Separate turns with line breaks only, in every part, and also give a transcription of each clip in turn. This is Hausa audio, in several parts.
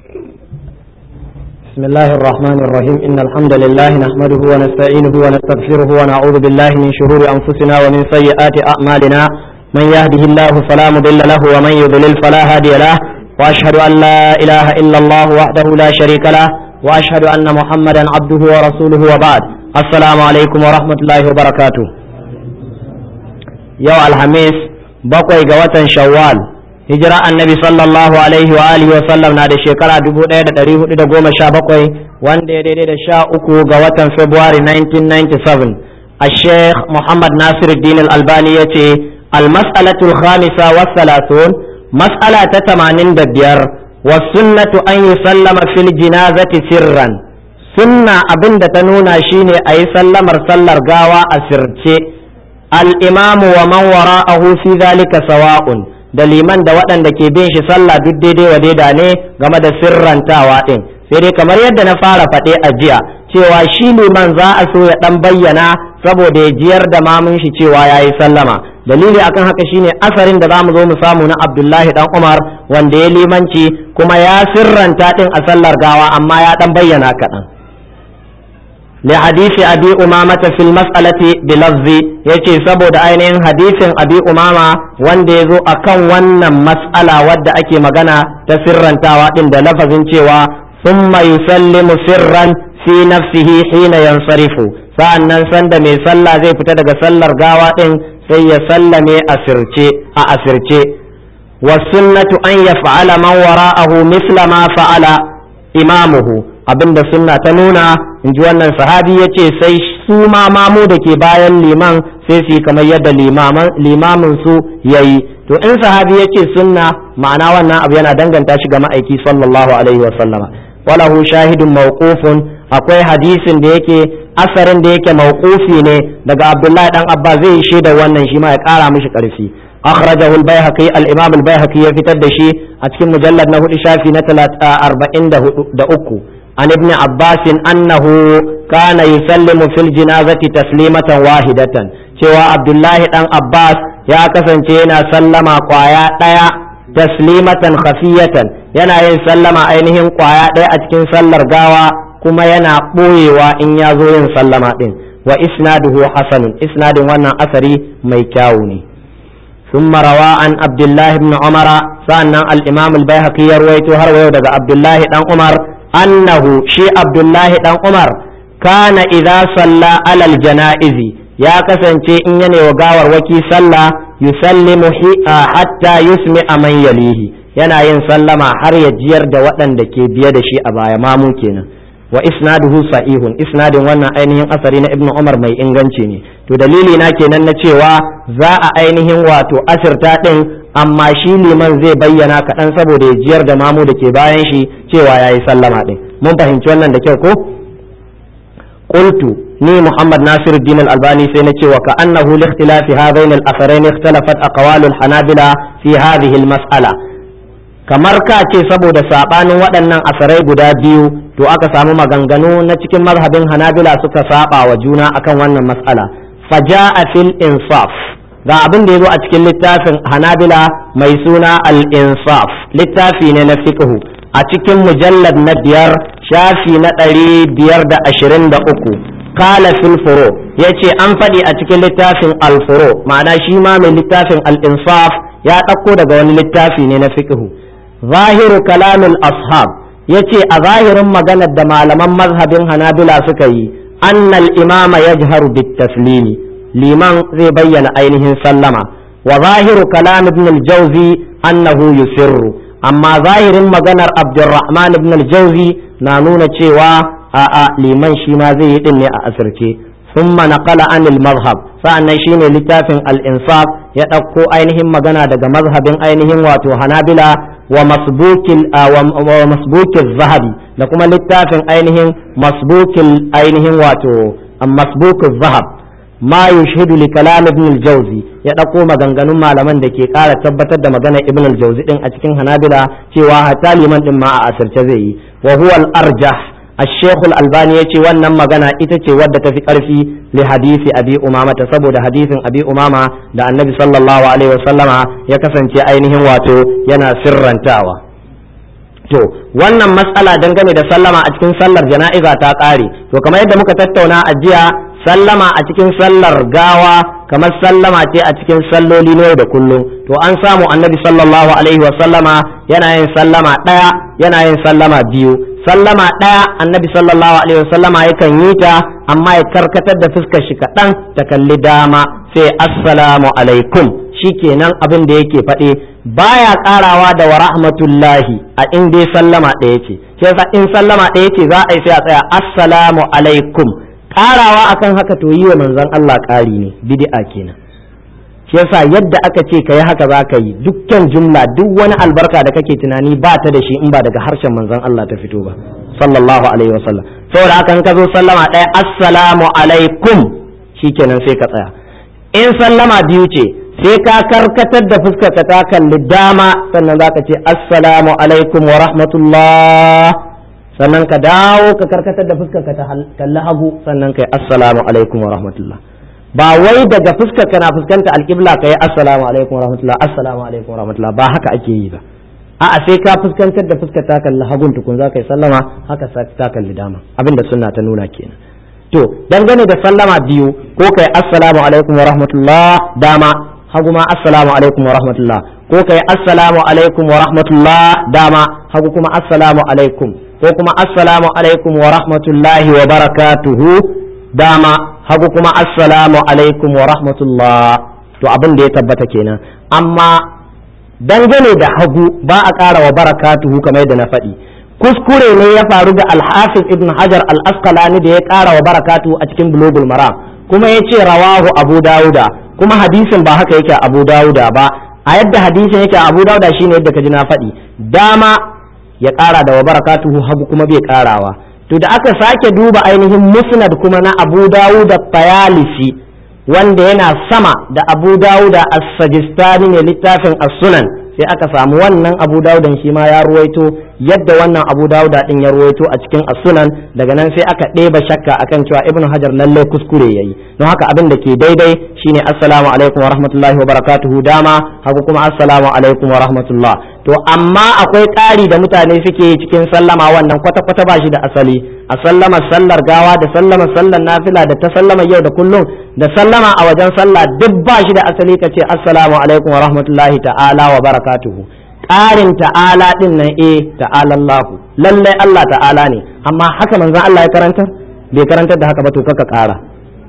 بسم الله الرحمن الرحيم إن الحمد لله نحمده ونستعينه ونستغفره ونعوذ بالله من شرور أنفسنا ومن سيئات أعمالنا من يهده الله فلا مضل له ومن يضلل فلا هادي له وأشهد أن لا إله إلا الله وحده لا شريك له وأشهد أن محمدا عبده ورسوله وبعد السلام عليكم ورحمة الله وبركاته يوم الخميس بقي جوة شوال hijira annabi sallallahu alaihi wa alihi wa sallam na da shekara 1417 wanda ya daidai da 13 ga watan February 1997 al-Sheikh Muhammad Nasiruddin al-Albani yace al-mas'alatu al-khamisa wa 30 mas'ala ta 85 wa sunnatu an yusallama fil janazati sirran sunna abinda ta nuna shine ayi sallamar sallar gawa a sirce al-imamu wa man wara'ahu fi dhalika sawa'un da liman da waɗanda ke bin shi sallah duk daidai wa daida ne game da sirrantawa ɗin sai dai kamar yadda na fara faɗe a jiya cewa shi liman za a so ya ɗan bayyana saboda ya jiyar da mamun shi cewa ya yi sallama dalili akan haka shine asarin da za mu zo mu samu na Abdullahi dan Umar wanda ya limanci kuma ya sirranta ɗin a sallar gawa amma ya ɗan bayyana kaɗan لحديث أبي أمامة في المسألة بلفظ يتي سبو عينين حديث أبي أمامة وانديزو أكن ون مسألة ود أكي مغانا تسرا تاواتين دا لفظ تيوا ثم يسلم سرا في نفسه حين ينصرف فأنا سند مي سلا زي فتدق سلر غاواتين سي يسلمي أسرتي والسنة أن يفعل من وراءه مثل ما فعل إمامه abinda sunna ta nuna in ji wannan sahabi ya ce sai su ma mamu da ke bayan liman sai su yi kamar yadda limamin su ya yi to in sahabi ya ce sunna ma'ana wannan abu yana danganta shi ga ma'aiki sallallahu alaihi wa sallama walahu shahidun mawqufun akwai hadisin da yake asarin da yake mawqufi ne daga Abdullahi dan Abba zai yi shaida wannan shi ma ya kara mishi karfi أخرجه البيهقي الإمام البيهقي يفتد شيء أتكلم مجلد نهو إشافي نتلات 40 عن ابن عباس أنه كان يسلم في الجنازة تسليمة واحدة شوى عبد الله بن عباس يا كسن شينا سلم قوايا تسليمة خفية ينا يسلم أينهم قوايا أتكن سلر قاوى كما ينا قوي وإن يزوين سلم وإسناده حسن إسناد وانا أثري ميكاوني ثم روى عن عبد الله بن عمر فأن الإمام البيهقي يرويته هروي عبد الله بن عمر أنه شي عبد الله بن عمر كان إذا صلى على الجنائز يا كسنتي إن يني وغاور وكي صلى يسلم حتى يسمع من يليه yana yin sallama har ya jiyar da waɗanda ke biye da shi a baya mamu kenan wa isnaduhu sahihun isnadin wannan ainihin asari na ibnu umar mai inganci ne to dalili na kenan na cewa za a ainihin wato asirta din amma shi liman zai bayyana kaɗan saboda ya jiyar da mamu da ke bayan shi cewa ya yi sallama din mun fahimci wannan da kyau ko qultu ni muhammad nasiruddin al-albani sai na cewa ka annahu li ikhtilafi hadain al-atharain ikhtalafat aqwalul hanabila fi hadhihi al-mas'ala kamar ka ce saboda sabanin waɗannan asarai guda biyu to aka samu maganganu na cikin mazhabin hanabila suka saba wa juna akan wannan mas'ala faja'a fil insaf ga abin da yazo a cikin littafin hanabila mai suna al-insaf littafi ne na fiqh a cikin mujallad na 5 shafi na 523 qala fil furu yace an faɗi a cikin littafin al-furu ma'ana shi ma mai littafin al-insaf ya ɗauko daga wani littafi ne na fiqh zahiru kalamul ashab yace a zahirin maganar da malaman mazhabin hanabila suka yi annal imama yajharu bit taslimi liman zai bayyana ainihin sallama wa zahiru kalam ibn al-jawzi annahu yusirru amma zahirin maganar abdurrahman ibn al-jawzi na nuna cewa a'a liman shi ma zai yi din ne a asirce ثم نقل عن المذهب فأنا شين لتافن الإنصاف يتقو أينهم مغانا دقى مذهب أينهم واتو هنابلا ومسبوك الذهبي لكم لتافن أينهم مسبوك أينهم واتو مسبوك الذهب ما يشهد لكلام ابن الجوزي يتقو مغانغانو مالمان دكي قال تبتد مغانا ابن الجوزي إن أتكين هنابلا شوى حتى لمن إما أسر تزي وهو الأرجح الشيخ الألباني يتي وانا مغانا إتتي ودت في قرفي لحديث أبي أمامة سبو ده حديث أبي أمامة ده النبي صلى الله عليه وسلم يكفن تي أينهم واتو ينا سرا تاوى to wannan matsala dangane da sallama a cikin sallar jana'iza ta ƙare. To kamar yadda muka tattauna a jiya, sallama a cikin sallar gawa kamar sallama ce a cikin salloli ne da kullum. To an samu annabi sallallahu alaihi wa sallama yana yin sallama ɗaya, yana yin sallama biyu. Sallama ɗaya annabi sallallahu alaihi wa sallama yakan yi ta, amma ya karkatar da fuskar shi kaɗan ta kalli dama, sai assalamu alaikum, shikenan abin da yake faɗi, baya ƙarawa da wa rahmatullahi a in dai sallama ɗaya ce. Sai yasa in sallama ɗaya ce za a yi sai a tsaya assalamu alaikum. Ƙarawa akan haka to yi wa manzon Allah ƙari ne, bid'a kenan. Shi yasa yadda aka ce kai haka za ka yi, dukkan jumla duk wani albarka da kake tunani ba ta da shi in ba daga harshen manzon Allah ta fito ba sallallahu alaihi wasallam. Saboda haka in ka zo sallama ɗaya assalamu alaikum, shikenan sai ka tsaya. In sallama biyu ce sai ka karkatar da fuskar ka ta kalli dama, sannan za ka ce assalamu alaikum wa rahmatullah, sannan ka dawo ka karkatar da fuskar ka ta kalli hagu, sannan kai assalamu alaikum wa rahmatullah. Ba wai daga fuskar ka na fuskanta alƙibla ka yi assalamu alaikum wa rahmatullah, assalamu alaikum wa rahmatullah, ba haka ake yi ba. A'a sai ka fuskantar da fuskar ta kalli hagun tukun za ka yi sallama, haka ta kalli dama, abinda sunna ta nuna kenan. To dangane da sallama biyu, ko kai assalamu alaikum wa rahmatullah dama, hagu ma assalamu alaikum wa rahmatullah, ko kai assalamu alaikum wa rahmatullah dama, hagu kuma assalamu alaikum, ko kuma assalamu alaikum wa rahmatullahi wa barakatuhu dama, hagu kuma assalamu alaikum wa rahmatullah. To abin da ya tabbata kenan. Amma dangane da hagu ba a ƙara wa barakatuhu kamar yadda na faɗi. Kuskure ne ya faru ga Al-Hafiz Ibn Hajar Al-Asqalani da ya ƙara wa barakatuhu a cikin Bulugul Maram, kuma ya ce rawahu Abu Dawuda, kuma hadisin ba haka yake Abu Dawuda ba. A yadda hadisin yake Abu Dawuda shine yadda ka ji na faɗi, dama ya ƙara da wa barakatuhu, hagu kuma bai ƙarawa. To da aka sake duba ainihin musnad kuma na Abu Dawud at-Tayalisi, wanda yana sama da Abu Dawud as-Sajistani ne littafin as-Sunan, sai aka samu wannan Abu Dawud shi ma ya ruwaito yadda wannan Abu Dawud din ya ruwaito a cikin as-Sunan. Daga nan sai aka ɗeba shakka akan cewa Ibn Hajar lalle kuskure yayi. Don haka abin da ke daidai shine assalamu alaikum wa rahmatullahi wa barakatuhu dama, hagu kuma assalamu alaikum wa rahmatullah. To amma akwai ƙari da mutane suke yi cikin sallama, wannan kwata-kwata ba shi da asali. A sallama sallar gawa da sallama sallar nafila da ta sallama yau da kullum da sallama a wajen sallah duk ba shi da asali ka ce assalamu alaikum wa rahmatullahi ta'ala wa barakatuhu. Ƙarin ta'ala din nan ta'ala Allahu, lallai Allah ta'ala ne, amma haka manzon Allah ya karantar? Bai karantar da haka ba, to kaka ƙara.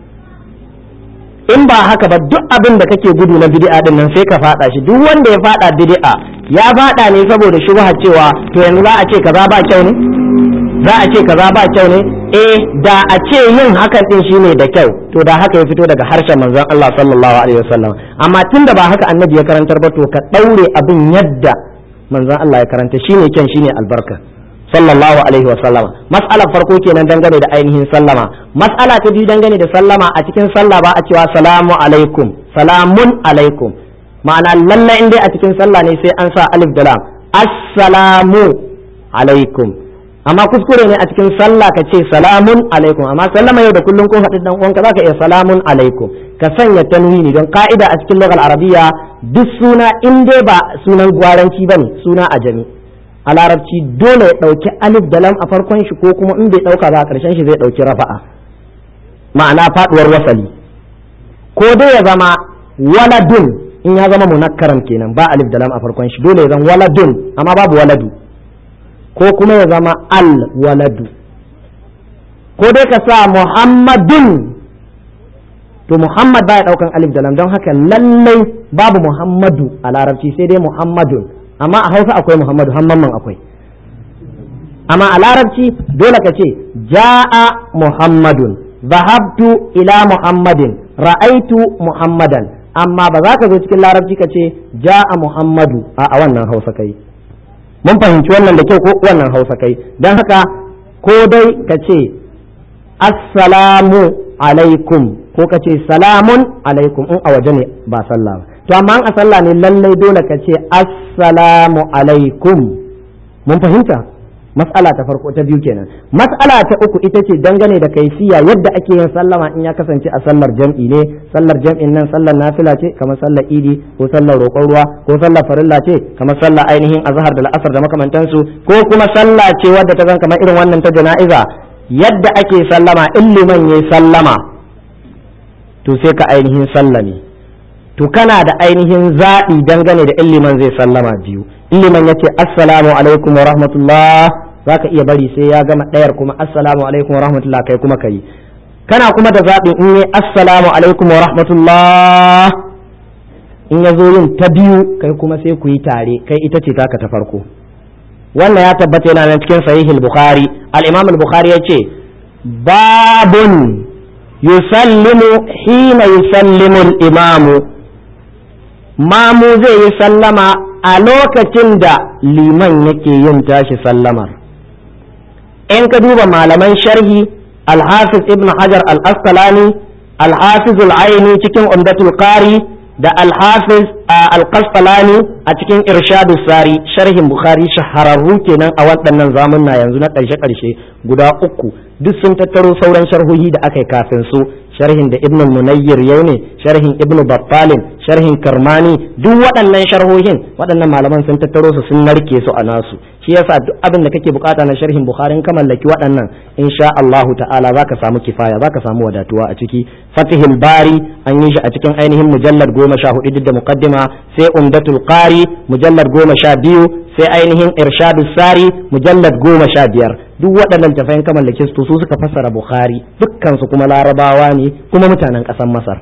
In ba haka ba duk abin da kake gudu na bid'a din nan sai ka fada shi. Duk wanda ya fada bid'a ya fada ne saboda shubha cewa to yanzu za a ce kaza ba kyau ne, za a ce kaza ba kyau ne. Da a ce yin hakan din shine da kyau, to da haka ya fito daga harshen manzon Allah sallallahu alaihi wasallam. Amma tunda ba haka annabi ya karantar ba, to ka daure abin yadda manzon Allah ya karanta, shine kyan, shine albarka sallallahu alaihi wasallam. Mas'alar farko kenan dangane da ainihin sallama. Mas'ala ta biyu dangane da sallama a cikin sallah ba a cewa salamu alaikum, salamun alaikum. Ma'ana lalle in dai a cikin sallah ne sai an sa alif da lam, assalamu alaikum. Amma kuskure ne a cikin sallah ka ce salamun alaikum, amma sallama yau da kullum ko haɗin dan uwanka zaka iya salamun alaikum, ka sanya tanwini, don ka'ida a cikin lugal arabiya duk suna in dai ba sunan gwaranci bane, suna ajami a larabci dole ya ɗauki alif da lam a farkon shi, ko kuma in bai ɗauka ba a ƙarshen shi zai ɗauki rafa'a, ma'ana faɗuwar wasali. Ko dai ya zama waladun, in ya zama munakkaran kenan ba alif da lam a farkon shi, dole ya zama waladun amma babu waladu, ko kuma ya zama al waladu. Ko dai ka sa muhammadun, to muhammad baya ɗaukan alif da lam, don haka lallai babu muhammadu a larabci, sai dai muhammadun. Amma a hausa akwai muhammadu, hamman akwai. Amma a larabci dole ka ce ja'a muhammadun, zahabtu ila muhammadin, ra'aitu muhammadan. Amma ba za ka zo cikin larabci ka ce ja'a muhammadu a wannan hausa kai. Mun fahimci wannan da kyau ko wannan hausa kai. Don haka ko dai ka ce assalamu alaikum, ko ka ce salamun alaikum in a waje ne ba sallah ba. To amma a sallah ne lallai dole ka ce assalamu alaikum. Mun fahimta? mas'ala ta farko ta biyu kenan. Mas'ala ta uku ita ce dangane da kaifiya yadda ake yin sallama in ya kasance a sallar jam'i ne. Sallar jam'in nan sallar nafila ce kamar sallar idi ko sallar roƙon ruwa ko sallar farilla ce kamar sallar ainihin azhar da al'asar da makamantansu ko kuma sallah ce wadda ta zan kamar irin wannan ta jana'iza. Yadda ake sallama in liman yayi sallama to sai ka ainihin sallame. To kana da ainihin zaɓi dangane da in liman zai sallama biyu. In liman yace assalamu alaikum wa rahmatullah zaka iya bari sai ya gama ɗayar kuma assalamu alaikum wa rahmatullah kai kuma kai. Kana kuma da zaɓin in yi assalamu alaikum wa rahmatullah in ya zo yin ta biyu kai kuma sai ku yi tare kai ita ce taka ta farko. Wannan ya tabbata yana nan cikin sahihul Bukhari. Al-Imam al-Bukhari yace babun yusallimu hina yusallimu al-imamu. Mamu zai yi sallama a lokacin da liman yake yin tashi sallamar. In ka duba malaman sharhi Al-Hafiz Ibn Hajar Al-Asqalani, Al-Hafiz Al-Aini cikin Umdatul Qari da Al-Hafiz Al-Qasqalani a cikin Irshadus Sari sharhin Bukhari shahararru kenan a waɗannan zamunna yanzu na ƙarshe guda uku duk sun tattaro sauran sharhohi da aka yi kafin su. Sharhin da Ibn Munayyir yau ne, sharhin Ibn Battalin, sharhin Karmani, duk waɗannan sharhohin waɗannan malaman sun tattaro su sun narke su a nasu. Shi yasa duk abin da kake bukata na sharhin Bukhari ka mallaki waɗannan insha Allahu ta'ala zaka samu kifaya, zaka samu wadatuwa a ciki. Fatihul Bari an yi shi a cikin ainihin mujallad 14 duk da muqaddima, sai Umdatul Qari mujallad 12, sai ainihin Irshadus Sari mujallad 15. Duk waɗannan tafayin ka mallake su su suka fassara Bukhari, dukkan su kuma Larabawa ne kuma mutanen ƙasar Masar.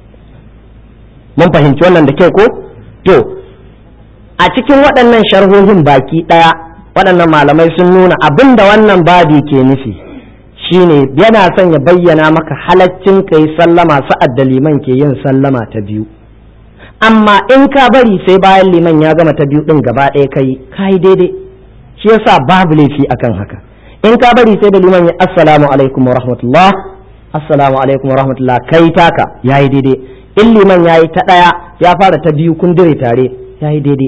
Mun fahimci wannan da kyau ko? To a cikin waɗannan sharhohin baki ɗaya waɗannan malamai sun nuna abin da wannan babi ke nufi shine yana son ya bayyana maka halaccin kai sallama sa'ad da liman ke yin sallama ta biyu. Amma in ka bari sai bayan liman ya gama ta biyu ɗin gaba ɗaya kai daidai. Shi yasa babu laifi akan haka. In ka bari sai da liman ya assalamu alaikum wa rahmatullah, assalamu alaikum wa rahmatullah kai taka yayi daidai. In liman yayi ta ɗaya ya fara ta biyu kun dire tare yayi daidai.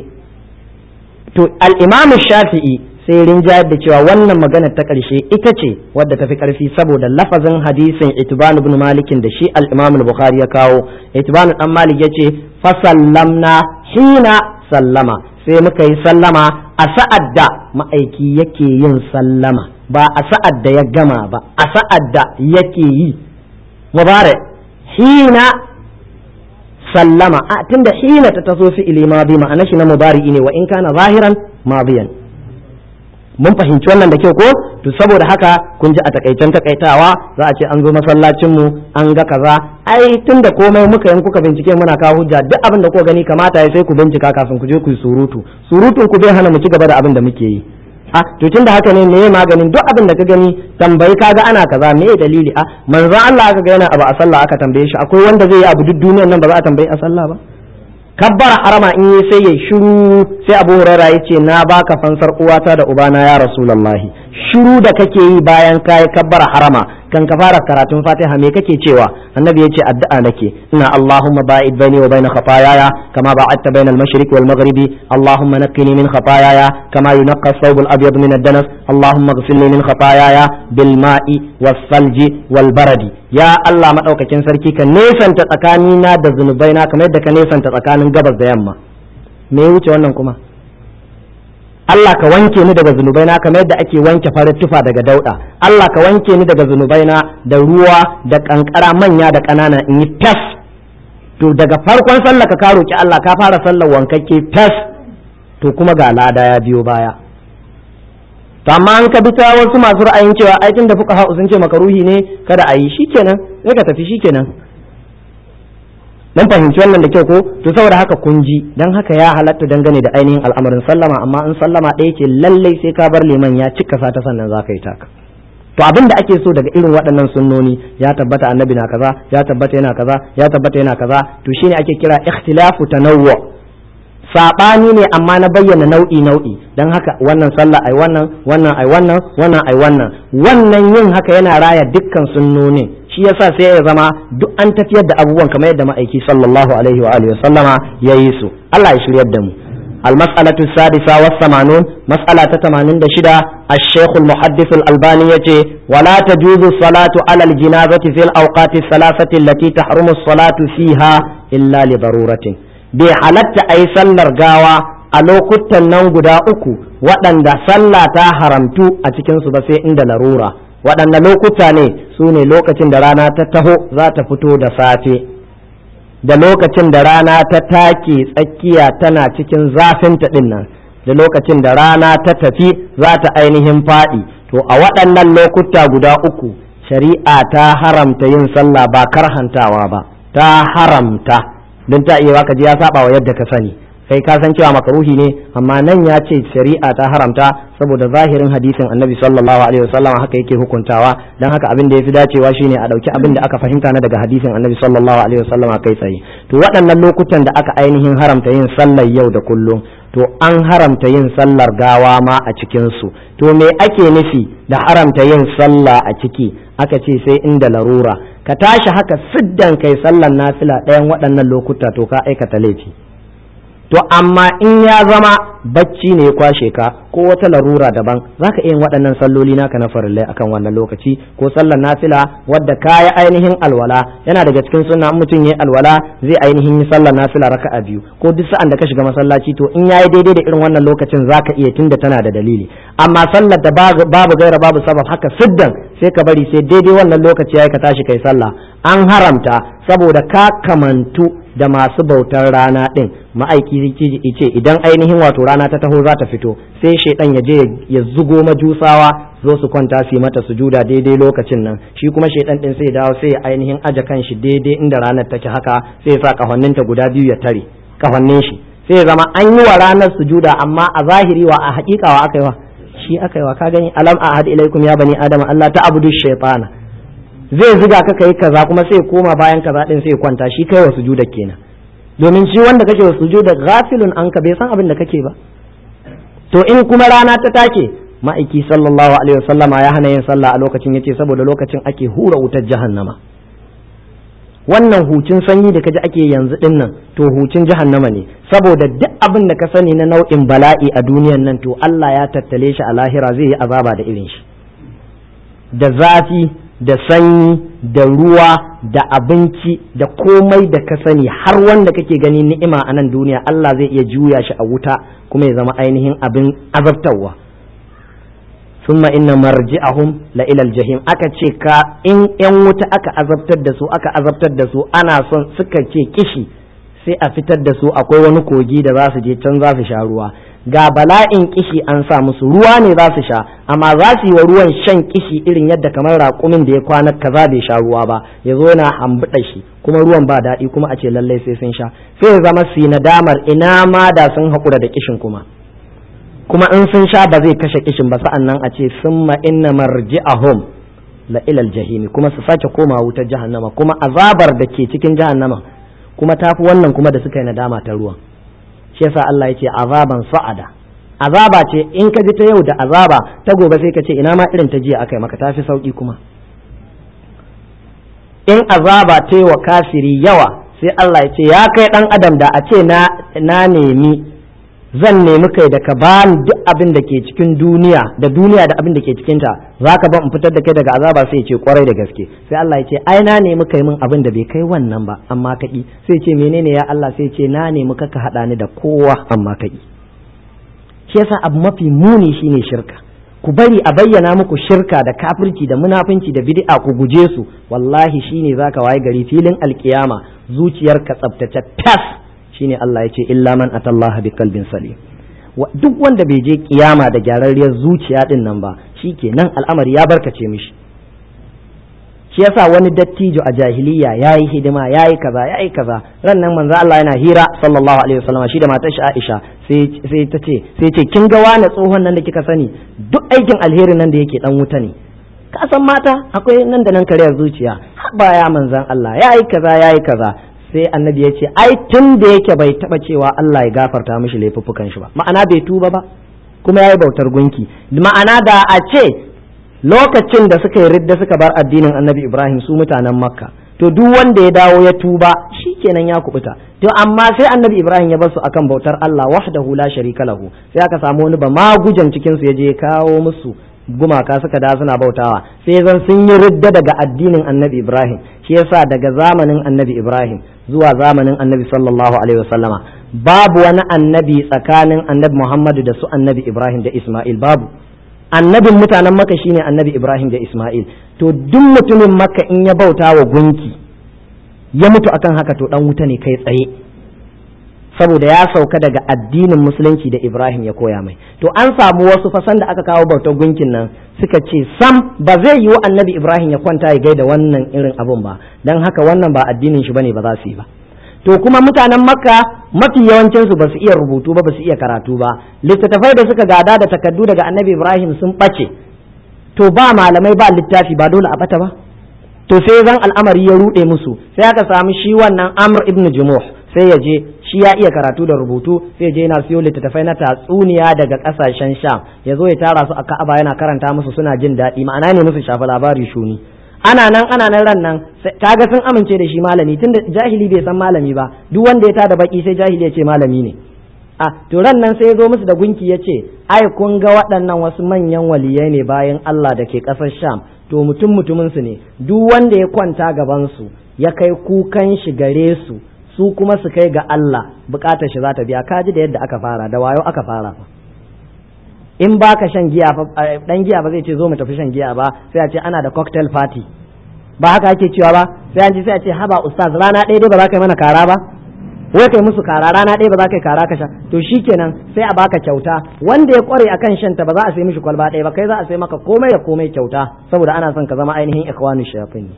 To al-Imam Shafi'i sai rinjayar da cewa wannan magana ta ƙarshe ita ce wadda tafi ƙarfi saboda lafazin hadisin Itban ibn Malik da shi al-Imam al-Bukhari ya kawo. Itban dan Malik yace fa sallamna hina sallama, sai muka yi sallama a sa'ad da ma'aiki yake yin sallama, ba a sa'ad da ya gama ba, a sa'ad da yake yi. Mubarak hina sallama, tunda hina ta taso fi'ili madi ma'ana shi na mubari'i ne wa in kana zahiran madiyan. Mun fahimci wannan da kyau ko? To saboda haka kun ji a takaicen takaitawa za a ce an zo masallacin mu an ga kaza, ai tunda komai muka yin kuka bincike muna kawo hujja, duk abin da kuka gani kamata ya sai ku bincika kafin ku je ku yi surutun ku bai hana mu ci gaba da abin da muke yi. To tunda haka ne meye maganin duk abin da ka gani tambayi kaga ana kaza meye dalili? Manzon Allah aka ga yana abu a sallah aka tambaye shi, akwai wanda zai yi abu duk duniyar nan ba za a tambayi a sallah ba? Kabbara harama in yi sai ya shiru, sai Abu Hurairah yace na baka fansar uwata da ubana ya Rasulullahi. Shiru da kake yi bayan kai kabbara harama kan ka fara karatun Fatiha me kake cewa? Annabi yace addu'a nake, ina Allahumma ba'id baini wa baina khataayaya kama ba'adta baina al-mashriq wal maghribi, Allahumma naqqini min khataayaya kama yunqqa ath-thawb al-abyad min ad-danas, Allahumma ighfirli min khataayaya bil ma'i was-salji wal baradi. Ya Allah madaukakin sarki ka nesanta tsakanina da zunubaina kamar yadda ka nesanta tsakanin gabas da yamma. Me wuce wannan kuma? Allah ka wanke ni daga zunubaina kamar yadda ake wanke farin tufa daga dauda. Allah ka wanke ni daga zunubaina da ruwa da kankara manya da ƙanana in yi tas. To daga farkon sallah ka roki Allah ka fara sallar wankakke tas, to kuma ga lada ya biyo baya. To amma an ka bi ta wasu masu ra'ayin cewa ai tunda fuqaha sun ce makaruhi ne kada a yi, shikenan sai ka tafi shikenan. Dan fahimci wannan da kyau ko? To saboda haka kun ji, dan haka ya halatta dangane da ainihin al'amarin sallama, amma in sallama ɗaya ce lallai sai ka bar liman ya cika sata sannan za ka yi taka. To abin da ake so daga irin waɗannan sunnoni ya tabbata annabi na kaza, ya tabbata yana kaza, ya tabbata yana kaza, to shine ake kira ikhtilafu tanawwu. Saɓani ne amma na bayyana nau'i don haka wannan sallah ai wannan ai wannan yin haka yana raya dukkan sunnonin. Shi yasa sai ya zama duk an tafiyar da abubuwan kamar yadda ma'aiki sallallahu alaihi wa alihi wa sallama ya yi su. Allah ya shiryar da mu. المسألة السادسة والثمانون مسألة 86 الشيخ المحدث الألباني يتي ولا تجوز الصلاة على الجنازة في الأوقات الثلاثة التي تحرم الصلاة فيها إلا لضرورة بحالة أي سلر غاوة ألو كنت ننقدا أكو وأن صلى حرمتو أتكن سبسي عند ضرورة وأن لو كنت سوني لوكة درانا تتهو ذات فتو دساتي da lokacin da rana ta take tsakiya tana cikin zafinta ɗin nan da lokacin da rana ta tafi za ta ainihin faɗi to a waɗannan lokuta guda uku shari'a ta haramta yin sallah ba karhantawa ba ta haramta don ta iya ka ji ya saba wa yadda ka sani kai ka san cewa makaruhi ne amma nan ya ce shari'a ta haramta saboda zahirin hadisin annabi sallallahu alaihi wasallam haka yake hukuntawa dan haka abin da yafi dacewa shine a dauki abin da aka fahimta na daga hadisin annabi sallallahu alaihi wasallam kai tsaye to waɗannan lokutan da aka ainihin haramta yin sallar yau da kullum to an haramta yin sallar gawa ma a cikin su to me ake nufi da haramta yin sallah a ciki aka ce sai inda larura ka tashi haka siddan kai sallar nafila ɗayan waɗannan lokuta to ka aikata laifi to amma in ya zama bacci ne ya kwashe ka ko wata larura daban zaka iya yin waɗannan salloli naka na farillai akan wannan lokaci ko sallar nafila wadda kayi ainihin alwala yana daga cikin sunna mutum yayi alwala zai ainihin yi sallar nafila raka'a biyu ko duk sa'an da ka shiga masallaci to in yayi daidai da irin wannan lokacin zaka iya tunda tana da dalili amma sallar da babu gaira babu sabab haka siddan sai ka bari sai daidai wannan lokaci yayi ka tashi kai sallah an haramta saboda ka kamantu da masu bautar rana ɗin ma'aiki ce idan ainihin wato rana ta taho za ta fito sai shaidan ya je ya zugo majusawa zo su kwanta su yi mata sujuda daidai lokacin nan shi kuma shaidan ɗin sai dawo sai ainihin aje kan shi daidai inda ranar take haka sai ya sa kafanninta guda biyu ya tare kafannin shi sai ya zama an yi wa ranar sujuda amma a zahiri wa a haƙiƙa wa aka yi wa shi aka yi wa ka gani alam ahad ilaikum ya bani adama Allah ta abudu shaytana zai ziga ka kai kaza kuma sai koma bayan kaza din sai kwanta shi kai wa sujuda kenan domin shi wanda kake wa sujuda ghafilun anka bai san abin da kake ba to in kuma rana ta take ma'aiki sallallahu alaihi wasallama ya hana yin sallah a lokacin yace saboda lokacin ake hura wutar jahannama wannan hucin sanyi da kaji ake yanzu din nan to hucin jahannama ne saboda duk abin da ka sani na nau'in bala'i a duniyan nan to Allah ya tattale shi a lahira zai yi azaba da irin shi da zafi da sanyi da ruwa da abinci da komai da ka sani har wanda kake gani ni'ima a nan duniya Allah zai iya juya shi a wuta kuma ya zama ainihin abin azabtarwa summa inna marji'ahum la ila aljahim aka ce ka in yan wuta aka azabtar da su ana son suka ce kishi sai a fitar da su akwai wani kogi da za su je can za su sha ruwa ga bala'in kishi an sa musu ruwa ne za su sha amma za su yi wa ruwan shan kishi irin yadda kamar raƙumin da ya kwana kaza bai sha ruwa ba ya zo yana hambuɗa shi kuma ruwan ba daɗi kuma a ce lallai sai sun sha sai ya zama su yi nadamar ina ma da sun haƙura da kishin kuma in sun sha ba zai kashe kishin ba sa'an nan a ce summa inna marji'ahum la ilal jahimi kuma su sake koma wutar jahannama kuma azabar da ke cikin jahannama kuma tafi wannan kuma da suka yi nadama ta ruwan shi yasa Allah ya ce azaban sa'ada azaba ce in ka ji ta yau da azaba ta gobe sai ka ce ina ma irin ta jiya akai maka tafi sauki kuma in azaba ta yi wa kafiri yawa sai Allah ya ce ya kai dan adam da a ce na nemi zan nemi kai da ka bani duk abin da ke cikin duniya da abin da ke cikinta za ka ban in fitar da kai daga azaba sai ya ce kwarai da gaske sai Allah ya ce ai na nemi kai min abin da bai kai wannan ba amma kaki sai ce menene ya Allah sai ce na nemi ka haɗa ni da kowa amma kaki shi yasa abu mafi muni shine shirka ku bari a bayyana muku shirka da kafirci da munafinci da bid'a ku guje su wallahi shine zaka waye gari filin alkiyama zuciyarka tsaftace tas shine Allah ya ce illa man atallaha biqalbin salim duk wanda bai je kiyama da gyararriyar zuciya din nan ba shikenan al'amari ya barkace mishi shi yasa wani dattijo a jahiliya yayi hidima yayi kaza ran nan manzo Allah yana hira sallallahu alaihi wasallam shi da matar shi Aisha sai ta ce kin ga wani tsohon nan da kika sani duk aikin alherin nan da yake dan wuta ne ka san mata akwai nan da nan kariyar zuciya ba ya manzon Allah yayi kaza sai annabi ya ce ai tun da yake bai taba cewa Allah ya gafarta mishi laifuffukan shi ba ma'ana bai tuba ba kuma yayi bautar gunki ma'ana da a ce lokacin da suka yi ridda suka bar addinin annabi Ibrahim su mutanen Makka to duk wanda ya dawo ya tuba shikenan ya kubuta to amma sai annabi Ibrahim ya bar su akan bautar Allah wahdahu la sharika lahu, sai aka samu wani ba magujan cikin su yaje kawo musu gumaka suka da suna bautawa, sai zan sun yi ridda daga addinin annabi Ibrahim. Shi yasa daga zamanin annabi Ibrahim zuwa zamanin annabi sallallahu alaihi wasallama babu wani annabi tsakanin annabi Muhammadu da su annabi Ibrahim da Isma'il, babu. Annabin mutanen Makka shine annabi Ibrahim da Isma'il. To duk mutumin Makka in ya bauta wa gunki ya mutu akan haka to dan wuta ne kai tsaye, saboda ya sauka daga addinin musulunci da Ibrahim ya koya mai. To an samu wasu fasan da aka kawo bautar gunkin nan suka ce sam ba zai yiwu annabi Ibrahim ya kwanta ya gaida wannan irin abun ba, dan haka wannan ba addinin shi bane, ba za su yi ba. To kuma mutanen Makka mafi yawancin su ba su iya rubutu ba, ba su iya karatu ba, littattafai da suka gada da takaddu daga annabi Ibrahim sun bace, to ba malamai ba littafi, ba dole a bata ba. To sai zan al'amari ya rude musu, sai aka samu shi wannan Amr ibn Jumuh, sai ya je shi ya iya karatu da rubutu, sai je yana siyo littattafai na tatsuniya daga kasashen Sham, ya zo ya tara su a Ka'aba yana karanta musu, suna jin daɗi, ma'ana ne musu shafa labari shuni. Ana nan ran nan kaga sun amince da shi malami, tunda jahili bai san malami ba, duk wanda ya tada baki sai jahili ya ce malami ne. To ran nan sai ya zo musu da gunki ya ce, ai kun ga waɗannan wasu manyan waliyai ne bayan Allah da ke ƙasar Sham, to mutumin su ne, duk wanda ya kwanta gaban su ya kai kukan shi gare su, su kuma su kai ga Allah, bukatar shi za ta biya. Kaji da yadda aka fara, da wayo aka fara fa. In baka shan giya fa, dan giya ba zai ce zo mu tafi shan giya ba, sai a ce ana da cocktail party, ba haka ake cewa ba, sai an ji sai a ce haba ustaz, rana ɗaya dai ba za ka yi mana kara ba, wai kai musu kara rana ɗaya ba za ka yi kara ka sha, to shikenan sai a baka kyauta. Wanda ya kware akan shanta ba za a sai mishi kwalba ɗaya ba, kai za a sai maka komai da komai kyauta, saboda ana son ka zama ainihin ikhwanu shayatin.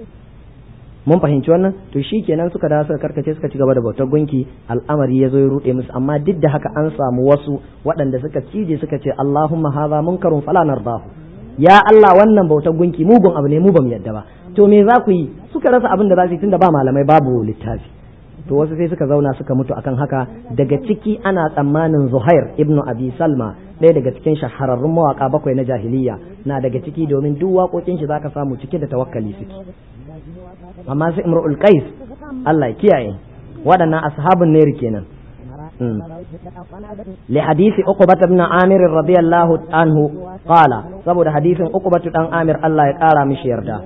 Mun fahimci wannan? To shikenan suka dawo suka karkace suka ci gaba da bautar gunki, al'amari ya zo ya rude musu. Amma duk da haka an samu wasu waɗanda suka cije suka ce Allahumma hadha munkarun fala nardahu, ya Allah wannan bautar gunki mugun abu ne, mu bamu yadda ba. To me za ku yi? Suka rasa abin da za su yi, tunda ba malamai babu littafi. To wasu sai suka zauna suka mutu akan haka. Daga ciki ana tsammanin Zuhair ibnu Abi Salma, ɗaya daga cikin shahararrun mawaka bakwai na jahiliya, na daga ciki, domin duk waƙoƙin shi zaka samu cike da tawakkali suke. Amma sai Imrul Qais, Allah ya kiyaye, waɗannan ashabun ne kenan. li hadisi Uqbah ibn Amir radiyallahu anhu qala, saboda hadisin Uqbah dan Amir Allah ya kara mishi yarda,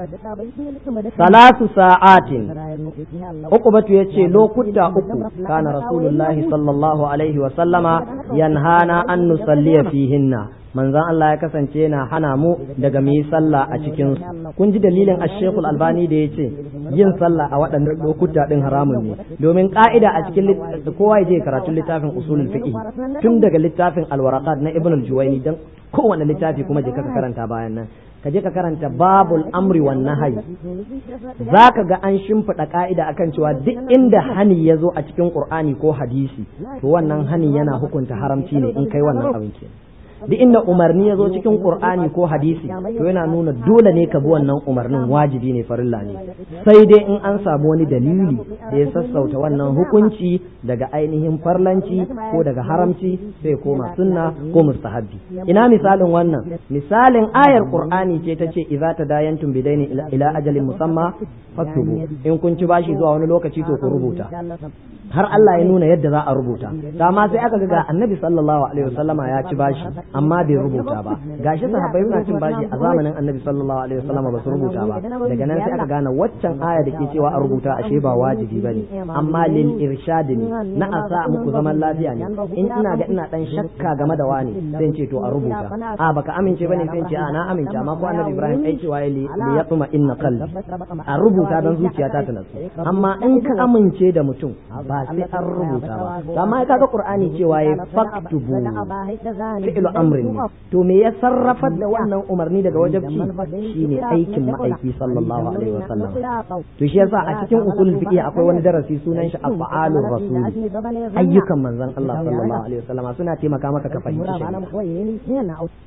salasu sa'atin, Uqbah yace lokuta uku kana rasulullahi sallallahu alaihi wa sallama yanhana an nusalliya fihinna, manzon Allah ya kasance yana hana mu daga mu yi sallah a cikin su. Kun ji dalilin Ash-Shaykhul Albani da yace yin sallah a waɗannan lokuta din haramun ne, domin ka'ida a cikin kowa ya je karatun littafin usulul fiqh tun daga littafin al-waraqat na Ibn al-Juwayni, dan kowanne littafi kuma je ka karanta bayan nan ka je ka karanta babul amri wan nahyi, zaka ga an shimfiɗa ka'ida akan cewa duk inda hani ya zo a cikin Qur'ani ko hadisi, to wannan hani yana hukunta haramci ne in kai wannan abin ke. Duk inda umarni ya zo cikin Qur'ani ko hadisi, to yana nuna dole ne ka bi wannan umarnin, wajibi ne, farilla ne. Sai dai in an samu wani dalili da ya sassauta wannan hukunci daga ainihin farlanci ko daga haramci, sai koma sunna ko mustahabbi. Ina misalin wannan? Misalin ayar Qur'ani ce ta ce idza tadayantum bidaini ila ajalin musamma faktubu, in kun ci bashi zuwa wani lokaci to ku rubuta. Har Allah ya nuna yadda za a rubuta. Dama sai aka ga Annabi sallallahu alaihi wasallama ya ci bashi amma bai rubuta ba, gashi sahabbai suna cin bashi a zamanin Annabi sallallahu alaihi wasallama ba su rubuta ba. Daga nan sai aka gane waccan aya da ke cewa a rubuta ashe ba wajibi bane, amma lil irshad ne, na asa muku zaman lafiya ne. In ina ga ina dan shakka game da wani sai in ce to a rubuta, a baka amince bane sai in ce a na amince, amma ko Annabi Ibrahim ai cewa li yatma inna qalbi, a rubuta dan zuciyata ta nasu. Amma in ka amince da mutum ba sai an rubuta ba. Amma kaga Qur'ani cewa ya faktubu fi'lu amrin ne, to me ya sarrafa da wannan umarni daga wajibci shine aikin ma'aiki sallallahu alaihi wasallam. To shi yasa a cikin usul fiqh akwai wani darasi sunan shi af'alur rasul, ayyukan manzon Allah sallallahu alaihi wasallam suna taimaka maka ka fahimci shi.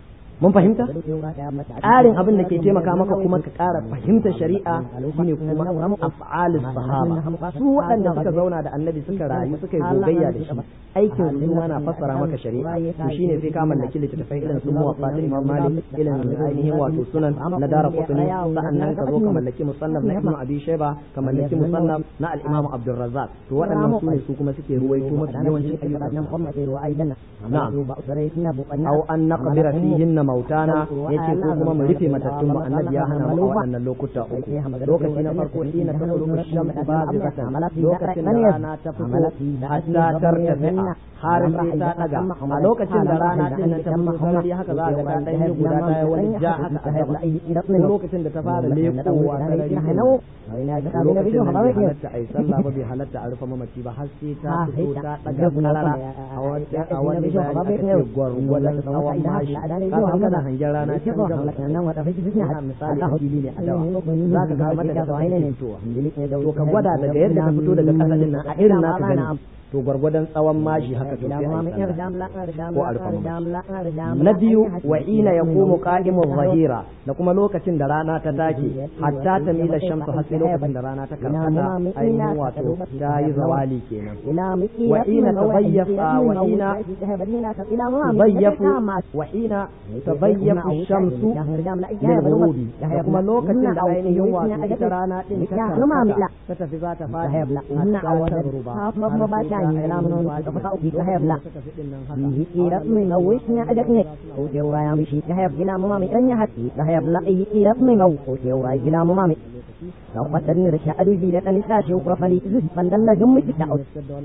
mun fahimta ƙarin abin da ke taimaka maka kuma ka ƙara fahimtar shari'a shine kuma af'alus sahaba su waɗanda suka zauna da annabi suka rayu suka yi gogayya da shi aikin su ma na fassara maka shari'a to shine sai ka mallaki littattafai irin su muwaffa ta Imam Malik irin ainihin wato sunan na Daraqutni sa'annan ka zo ka mallaki musannaf na Ibn Abi Shayba ka mallaki musannaf na al-Imam Abdul Razzaq to waɗannan su ne su kuma suke ruwaito maka yawancin ayyukan na'am aw an naqbira fihinna mautana yace ko kuma mu rufe matattun mu annabi ya hana mu a waɗannan lokuta uku lokaci na farko ina ta tsoro shamsu bazatan lokacin da rana ta fito hatta tartafi har sai ta daga a lokacin da rana din nan ta fito sarari haka za ga ta dan yi guda ta yi wani ja haka a lokacin da ta fara lekowa sarari lokacin da bai halatta a yi sallah ba bai halatta a rufe mamaci ba har sai ta fito ta daga karara a wani bayani ake gwargwadon tsawon mashi ka kana hangen rana can gaba misali fili ne a dawa za ka ga mata da tsawon ne to ka gwada daga yadda ka fito daga ƙasa din nan a irin naka gani to gwargwadon tsawon mashi haka to sai ko alfa na biyu wa ina yaqumu qa'imu zahira da kuma lokacin da rana ta take hatta ta mila shamsu har sai lokacin da rana ta karkata ainihin wato ta yi zawali kenan wa ina tabayyafa wa ina tabayyafu wa ina tabayyafu shamsu lil ghurubi da kuma lokacin da ainihin wato ita rana din ta tafi za ta fadi hatta ruba كلامنا وتفقوا في كهيب لا فيه إيراد من ويشنا أدكنك وجورايا مشي كهيب كلام مامي أني حتى كهيب لا إيراد من وجورايا كلام مامي لو قدرني رشا أدوزي لتنساشي وقرفلي فندل جمي تتعود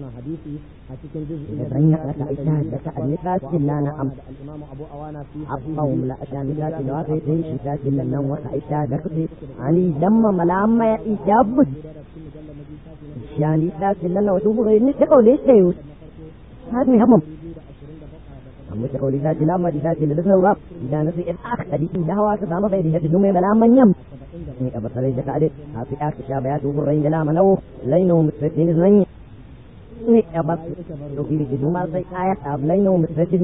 رنك لك إشهاد لك النفاس إلا نعم القوم لا أشان نفاس الواقع تنشي فاس إلا النوم وإشهاد لك عني دم ملام يا إجاب يعني لا سلنا وشوفوا غير نتقوا ليش تيوس هذا مهم أما تقول لا سلام ما لا سلنا لسنا إذا نسي الأخ تدي إذا هو كسام غير يجدون ملام من يم إنك بصري جكادة في أخ شابات وبرين جلام نو لينو مستفيد زني إنك بس لو في جدوم ما زي آيات أب لينو مستفيد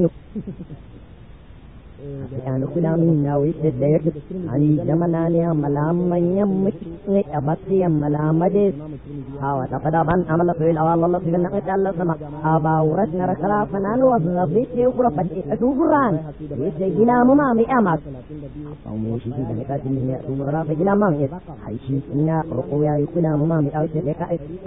يعني كلام ناوي تدير يعني زماننا ملام من يم أبصي ملام ديس هوا تقدر بان عمل في الأول الله في النقد الله سما أبا ورثنا ركلا فنان وظبيت يقرب أشوفران يسجل مما بأمك أو ماشي في ذلك اللي يأتون رافع مامي حيشي إن رقويا يكون مما بأوش ذلك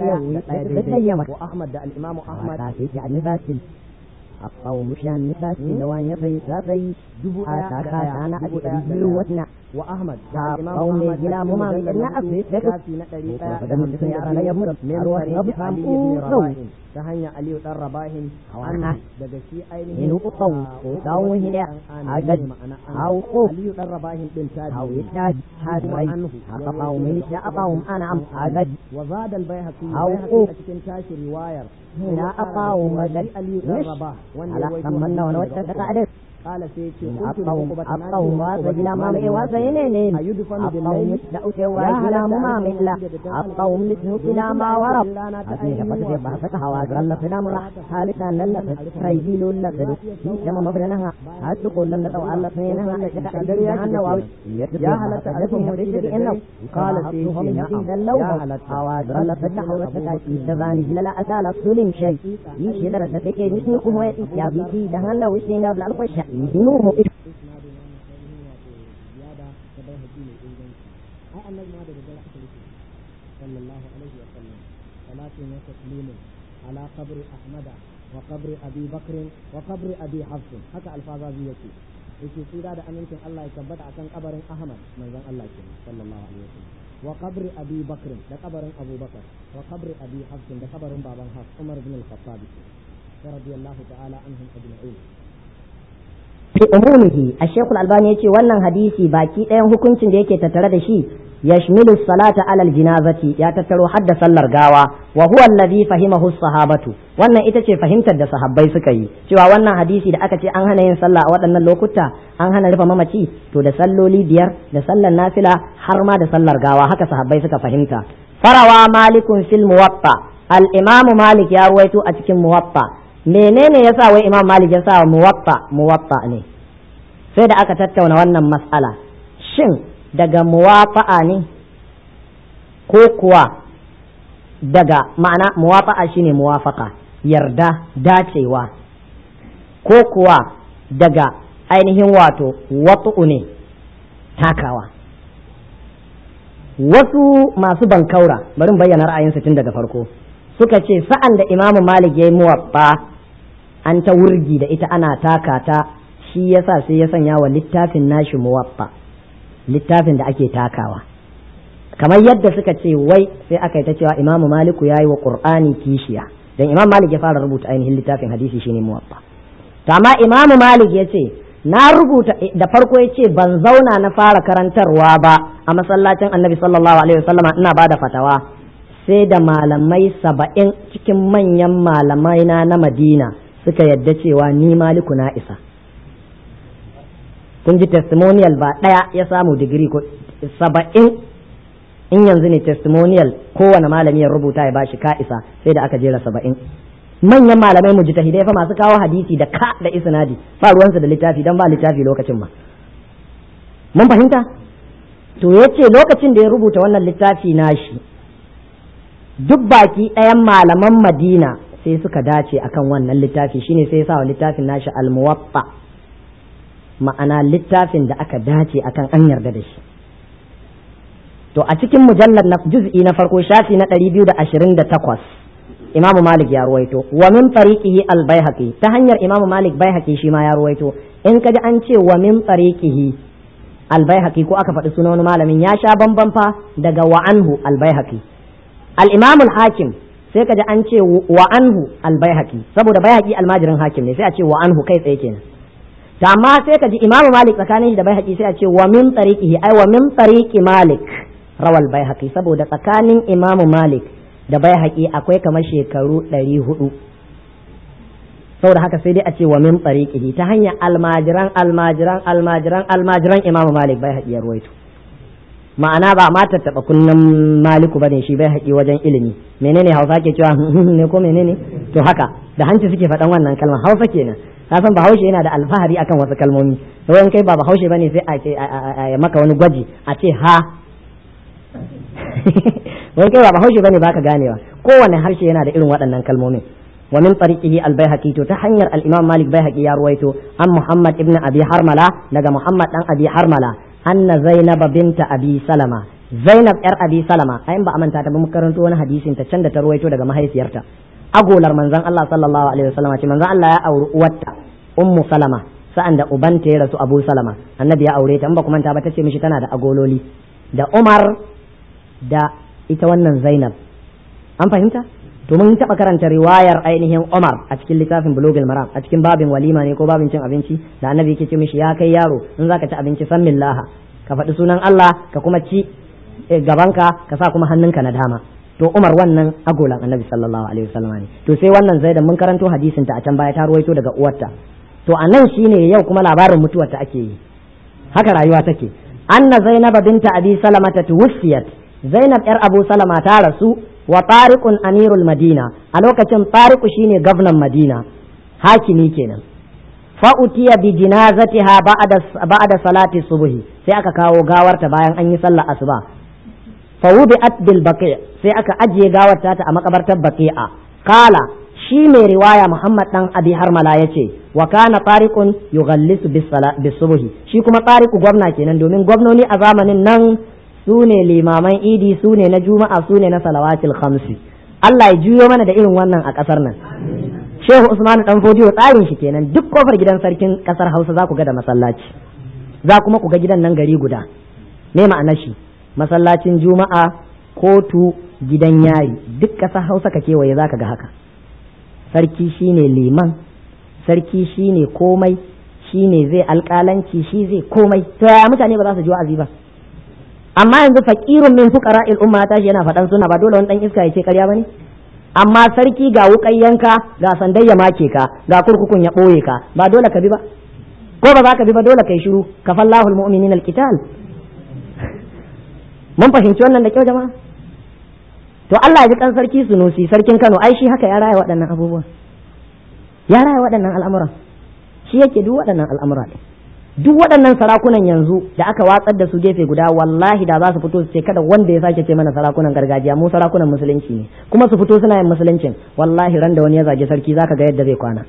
وأحمد الإمام أحمد يعني فاسد القوم شان نفاس لوان يفي سافي أتاكا أنا أتبدل وتنا وأحمد قوم جلا مما بأن أفي فكت وقدم السيارة يمر من وحيب فامقو تهنيا علي الرباهن عنه دقشي أينه قطو وطوه هنا أجد أو قوف علي الرباهن بنتاد أو يتاد حاسري حقا قوم نشاء قوم أنا أم أجد وزاد البيهقي أو قوف تنتاشي رواية لا أقاوم أجد مش على قمنا ونوتك أعرف قال سيدي أقاوم واسجل مامي واسينين أقاوم نسأوك واسجل مامي لا أقاوم نسأوك لا ما ورب أتيه فتك بحثك حواجر الله فنام رح حالسا للك ريجيل لك كما مفرنها أتقول لن نتوى الله فينها أدر جهنم يا هل تعرفهم ورشك إنه قال سيدي نعم حواجر الله فتح وفتح إذباني جلال أسالة سلم شيء يشي درستك نسنك هو إتيابي في جهنم وشينا بلالك وشك يدنوه صلى الله عليه وسلم صلاة وتسليم على قبر أحمد وقبر أبي بكر وقبر أبي حفص حتى الفاظ ذيتي يكي سيدا دا أمنتم الله يكبت عن قبر أحمد من ذن الله صلى الله عليه وسلم وقبر أبي بكر دا قبر أبو بكر وقبر أبي حفص دا قبر بابا حفص عمر بن الخطاب رضي الله تعالى عنهم أجمعين. fi umumihi ash-shaykh al-albani yace wannan hadisi baki ɗayan hukuncin da yake tattare da shi yashmilu salata ala al-janazati ya tattaro hadda sallar gawa wa huwa alladhi fahimahu as-sahabatu wannan ita ce fahimtar da sahabbai suka yi cewa wannan hadisi da aka ce an hana yin sallah a waɗannan lokuta an hana rufe mamaci to da salloli biyar da sallar nafila har ma da sallar gawa haka sahabbai suka fahimta farawa malikun fil muwatta al-imam malik ya ruwaito a cikin muwatta menene yasa wai imam malik ya sa muwatta ne
sai da aka tattauna wannan mas'ala, shin daga muwafa'a ne ko kuwa daga ma'ana muwafa'a shine muwafaka, yarda, dacewa, ko kuwa daga ainihin wato wat'u ne, takawa. Wasu masu bankaura, bari bayyana ra'ayinsu tun daga farko, suka ce sa'an da Imamu Malik ya yi muwaffa an ta wurgi da ita ana taka ta, shi yasa sai ya sanya wa littafin nashi muwaffa, littafin da ake takawa. Kamar yadda suka ce wai sai aka yi ta cewa Imamu Maliku ya yi wa Qur'ani kishiya, dan Imam Malik ya fara rubuta ainihin littafin hadisi shine muwaffa. To amma Imamu Malik ya ce na rubuta da farko ya ce ban zauna na fara karantarwa ba a masallacin Annabi sallallahu alaihi wasallama ina bada fatawa sai da malamai 70 cikin manyan malamai na Madina suka yadda cewa ni Maliku na isa. Kun ji testimonial ba daya ya samu digiri ko 70. In yanzu ne testimonial kowane malami ya rubuta ya bashi ka isa, sai da aka jera 70. Manyan malamai mujtahidai fa masu kawo hadisi da ka da isnadi ba ruwansu da littafi dan ba littafi lokacin ma. Mun fahimta? To yace lokacin da ya rubuta wannan littafi nashi duk baki ɗayan malaman Madina sai suka dace akan wannan littafi, shine sai ya sa wa littafin nashi al-Muwatta, ma'ana littafin da aka dace akan an yarda da shi. To a cikin mujallar na juz'i na farko shafi na 228 Imam Malik ya ruwaito wa min tariqihi al-Baihaqi, ta hanyar Imam Malik Baihaqi shi ma ya ruwaito. In kaji an ce wa min tariqihi al-Baihaqi ko aka faɗi sunan wani malamin ya sha bamban fa daga wa anhu al-Baihaqi. Al-Imam al-Hakim sai kaji an ce wa anhu al-Baihaqi saboda Baihaqi almajirin Hakim ne sai a ce wa anhu kai tsaye kenan. To amma sai kaji Imam Malik tsakanin shi da Baihaqi sai a ce wa min tariqihi ai wa min tariqi Malik rawal Baihaqi, saboda tsakanin Imam Malik da Baihaqi akwai kamar shekaru 400. Saboda haka sai dai a ce wa min tariqihi ta hanyar almajiran Imam Malik Baihaqi ya ruwaito. Ma'ana ba ma tattaba kunnan Maliku bane shi Baihaqi wajen ilimi. Menene Hausa ke cewa ne ko menene? To haka da hanci suke faɗan wannan kalmar Hausa kenan. Ka san Bahaushe yana da alfahari akan wasu kalmomi. Sai in kai ba Bahaushe bane sai a ce maka wani gwaji a ce ha wai kai ba Bahaushe bane baka ganewa, kowane harshe yana da irin waɗannan kalmomin. Wa min tariqihi al-Baihaqi, to ta hanyar al-Imam Malik Baihaqi ya ruwaito an Muhammad ibn Abi Harmala daga Muhammad dan Abi Harmala anna Zainab binta Abi Salama, Zainab yar Abi Salama, ayin ba amanta ta ba mu karanto wani hadisin ta can da ta ruwaito daga mahaifiyarta, agolar manzon Allah sallallahu alaihi wasallam ce manzon Allah ya auri uwarta Ummu Salama sa'an da ubanta ya rasu Abu Salama, annabi ya aure ta, in ba ku manta ba ta ce mishi tana da agololi da Umar da ita wannan Zainab. An fahimta? To mun taɓa karanta riwayar ainihin Umar a cikin littafin Bulughul Maram a cikin babin walima ne ko babin cin abinci da annabi yake ce mishi ya kai yaro in zaka ci abinci san millaha, ka faɗi sunan Allah ka kuma ci gabanka ka sa kuma hannunka na dama. To Umar wannan agolan annabi sallallahu alaihi wasallam ne. To sai wannan Zainab mun karanto hadisin ta a can baya ta ruwaito daga uwarta. To anan shine yau kuma labarin mutuwar ta ake yi. Haka rayuwa take. Anna Zainab binta Abi Salama tuwfiyat, Zainab yar Abu Salama ta rasu wa Tariqun amirul Madina, a lokacin Tariqu shine gwamnan Madina, hakimi kenan. Fa utiya bi jinazatiha ba'da salati subhi, sai aka kawo gawarta bayan an yi sallar asuba. Fa wubi'at bil baqi', sai aka ajiye gawarta a makabartar Baqi'a. Kala shi mai riwaya Muhammad dan Abi Harmala yace wa kana Tariqun yughallisu bis subhi, shi kuma Tariqu gwamna kenan domin gwamnoni a zamanin nan su ne limaman idi, su ne na juma'a, su ne na salawatil khamsi. Allah ya juyo mana da irin wannan a kasar nan. Shehu Usman dan Fodiyo tsarin shi kenan, duk kofar gidan sarkin kasar Hausa za ku ga da masallaci, za kuma ku ga gidan nan gari guda. Me ma'anar shi? Masallacin juma'a, kotu, gidan yari, duk kasar Hausa ka kewaye za ka ga haka. Sarki shine liman, sarki shine komai, shine zai alƙalanci, shi zai komai. To yaya mutane ba za su ji wa'azi ba? Amma yanzu fakirun min fuqara'il umma tashi yana faɗan suna, ba dole wani dan iska ya ce ƙarya bane. Amma sarki ga wukan yanka, ga sandai ya make ka, ga kurkukun ya ɓoye ka, ba dole ka bi ba, ko ba za ka bi ba, dole kai shiru. Kafallahu almu'minina alqital. Mun fahimci wannan da kyau jama'a. To Allah ya ji kan sarki Sunusi, sarkin Kano, ai shi haka ya raya waɗannan abubuwa, ya raya waɗannan al'amuran, shi yake duk waɗannan al'amura ɗin. duk waɗannan sarakunan yanzu da aka watsar da su gefe guda wallahi da za su fito su ce kada wanda ya sake ce mana sarakunan gargajiya mu sarakunan musulunci ne kuma su fito suna yin musuluncin wallahi ran da wani ya zage sarki zaka ga yadda zai kwana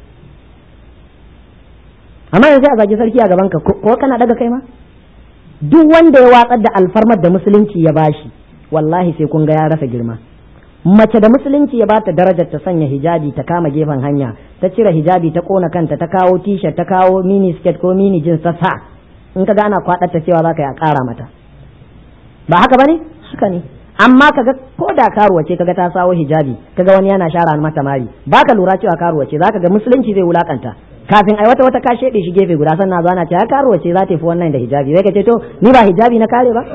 amma yanzu a zage sarki a gaban ka ko kana daga kai ma duk wanda ya watsar da alfarmar da musulunci ya bashi wallahi sai kun ga ya rasa girma mace da musulunci ya bata darajar ta sanya hijabi ta kama gefen hanya ta cire hijabi ta kona kanta ta kawo t-shirt ta kawo mini skirt ko mini jeans ta sa in ka gana kwadar ta cewa zaka ya kara mata ba haka bane haka ne amma kaga ko da karuwa ce kaga ta sawo hijabi kaga wani yana shara mata mari baka lura cewa karuwa ce zaka ga musulunci zai wulakanta kafin ai wata ka shede shi gefe guda sannan zo ana ce karuwa ce za ta fi wannan da hijabi sai ka ce to ni ba hijabi na kare ba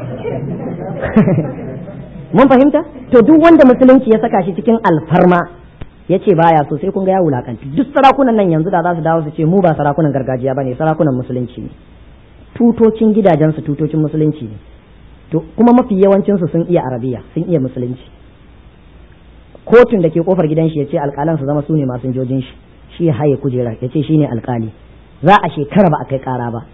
mun fahimta to duk wanda musulunci ya saka shi cikin alfarma ya ce baya so sai kun ga ya wulakanci duk sarakunan nan yanzu da za su dawo su ce mu ba sarakunan gargajiya bane sarakunan musulunci ne tutocin gidajensu tutocin musulunci ne to kuma mafi yawancinsu sun iya arabiya sun iya musulunci kotun da ke kofar gidan shi ya ce alƙalan su zama su ne masu jojin shi shi ya haye kujera ya ce shi ne alƙali za a shekara ba a kai ƙara ba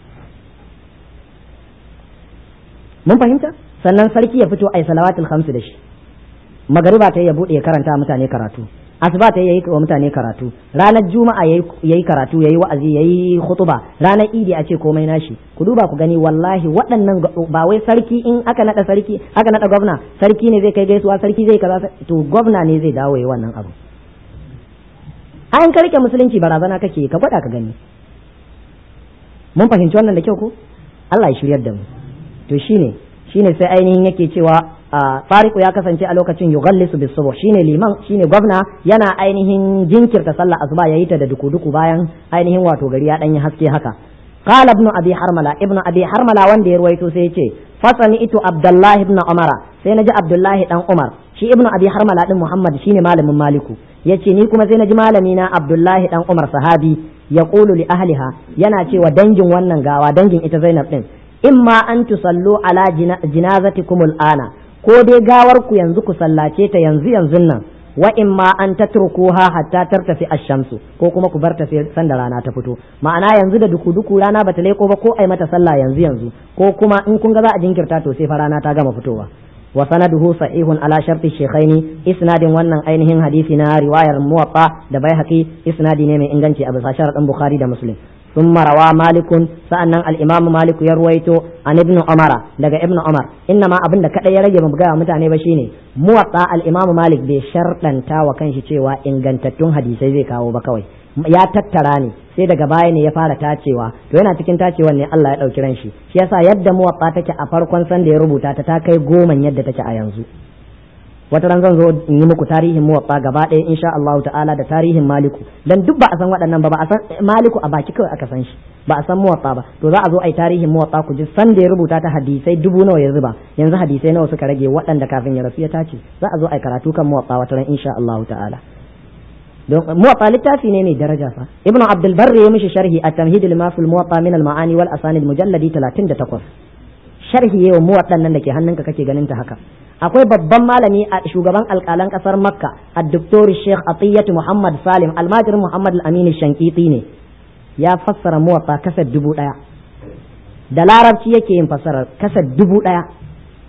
mun fahimta sannan sarki ya fito ai salawatul khamsu da shi magariba ta ya bude ya karanta mutane karatu asuba ta yayi wa mutane karatu ranar juma'a yayi karatu yayi wa'azi yayi khutuba ranar idi a ce komai nashi ku duba ku gani wallahi waɗannan ba wai sarki in aka nada sarki aka nada gwamna sarki ne zai kai gaisuwa sarki zai kaza to gwamna ne zai dawo yayi wannan abu an ka rike musulunci barazana kake ka gwada ka gani mun fahimci wannan da kyau ko Allah ya shiryar da mu to shine sai ainihin yake cewa Fariku ya kasance a lokacin yughallisu bis subh shine liman shine gwamna yana ainihin jinkirta sallar asuba yayi ta da duku bayan ainihin wato gari ya dan yi haske haka qala ibn abi harmala wanda ya ruwaito sai yace fasani itu abdullah ibn umara sai naji abdullahi dan umar shi ibn abi harmala din muhammad shine malamin maliku yace ni kuma sai naji malami na abdullahi dan umar sahabi yaqulu li ahliha yana cewa dangin wannan gawa dangin ita zainab din imma an tusallu ala jinazatikum al'ana ko dai gawar ku yanzu ku sallace ta yanzu nan wa imma an tatrukuha hatta tartafi ash-shamsu ko kuma ku bar ta sai sanda rana ta fito ma'ana yanzu da duku rana bata leko ba ko ai mata sallah yanzu ko kuma in kun ga za a jinkirta to sai fa rana ta gama fitowa wa sanaduhu sahihun ala sharti shaykhaini isnadin wannan ainihin hadisi na riwayar muwatta da baihaqi isnadi ne mai inganci a bisa sharadin bukhari da muslim ثم روى مالك سأنن الإمام مالك يرويته عن ابن عمر لقى ابن عمر إنما أبن كده يرجع مبقى متعني بشيني موطأ الإمام مالك بشرطا تاوى كان شيء إن جنتتون حديثي زي كاو بكوي ya tattara ne sai daga baya ne ya fara tacewa to yana cikin tacewa ne Allah ya dauki ran shi yasa yadda muwatta take a farkon san da ya rubuta ta kai 10 yadda take a yanzu wata ran zan zo in yi muku tarihin muwatta gaba ɗaya insha Allah ta'ala da tarihin maliku dan duk ba a san waɗannan ba a san maliku a baki kawai aka san shi ba a san muwatta ba to za a zo ai tarihin muwatta ku ji san da ya rubuta ta hadisai 1000 nawa ya zuba yanzu hadisai nawa suka rage waɗanda kafin ya rasu ya tace za a zo ai karatu kan muwatta wata ran insha Allah ta'ala don muwatta littafi ne mai daraja fa ibnu abdul barri ya mishi sharhi at-tamhid lima fil muwatta min al-ma'ani wal asanid mujalladi 38 sharhi yayin muwatta nan da ke hannunka kake ganin ta haka akwai babban malami a shugaban alƙalan ƙasar makka ad-doktor sheikh atiyatu muhammad salim almajir muhammad al-amin shankiti ne ya fassara muwatta kasar 1000 da larabci yake yin fassarar kasar 1000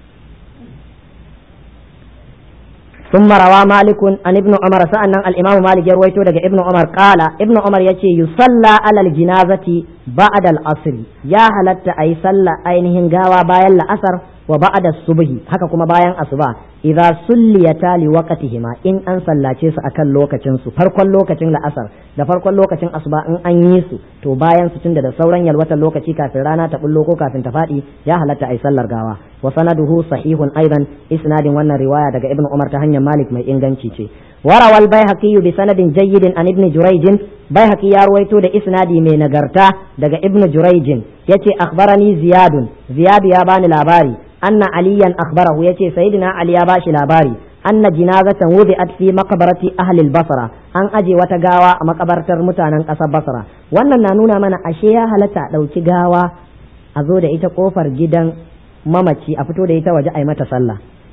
ثم روى مالك عن ابن عمر سأن الإمام مالك يرويته دقى ابن عمر قال ابن عمر يتي يصلى على الجنازة بعد العصر يا هلت أي صلى أينهن غاوى باين الأثر وبعد الصبح haka kuma bayan asuba idza sulliyata li waqtihima in an sallace su akan lokacin su farkon lokacin la'asar da farkon lokacin asuba in an yi su to bayan su tunda da sauran yalwatan lokaci kafin rana ta bullo ko kafin ta fadi ya halatta ai sallar gawa wa sanaduhu sahihun aidan isnadin wannan riwaya daga ibnu umar ta hanyar malik mai inganci ce وروى البيهقي بسند جيد عن ابن جريج بيهقي يرويته ده اسنادي من نغرتا daga ابن جريج yace akhbarani ziyad ya bani labari anna aliyan akhbarahu yace sayyidina ali ya bashi labari anna jinazatan wudi'at fi maqbarati ahli al-basra an aje wata gawa a makabartar mutanen kasar basra wannan na nuna mana ashe ya halatta dauki gawa a zo da ita kofar gidan mamaci a fito da ita waje ai mata sallah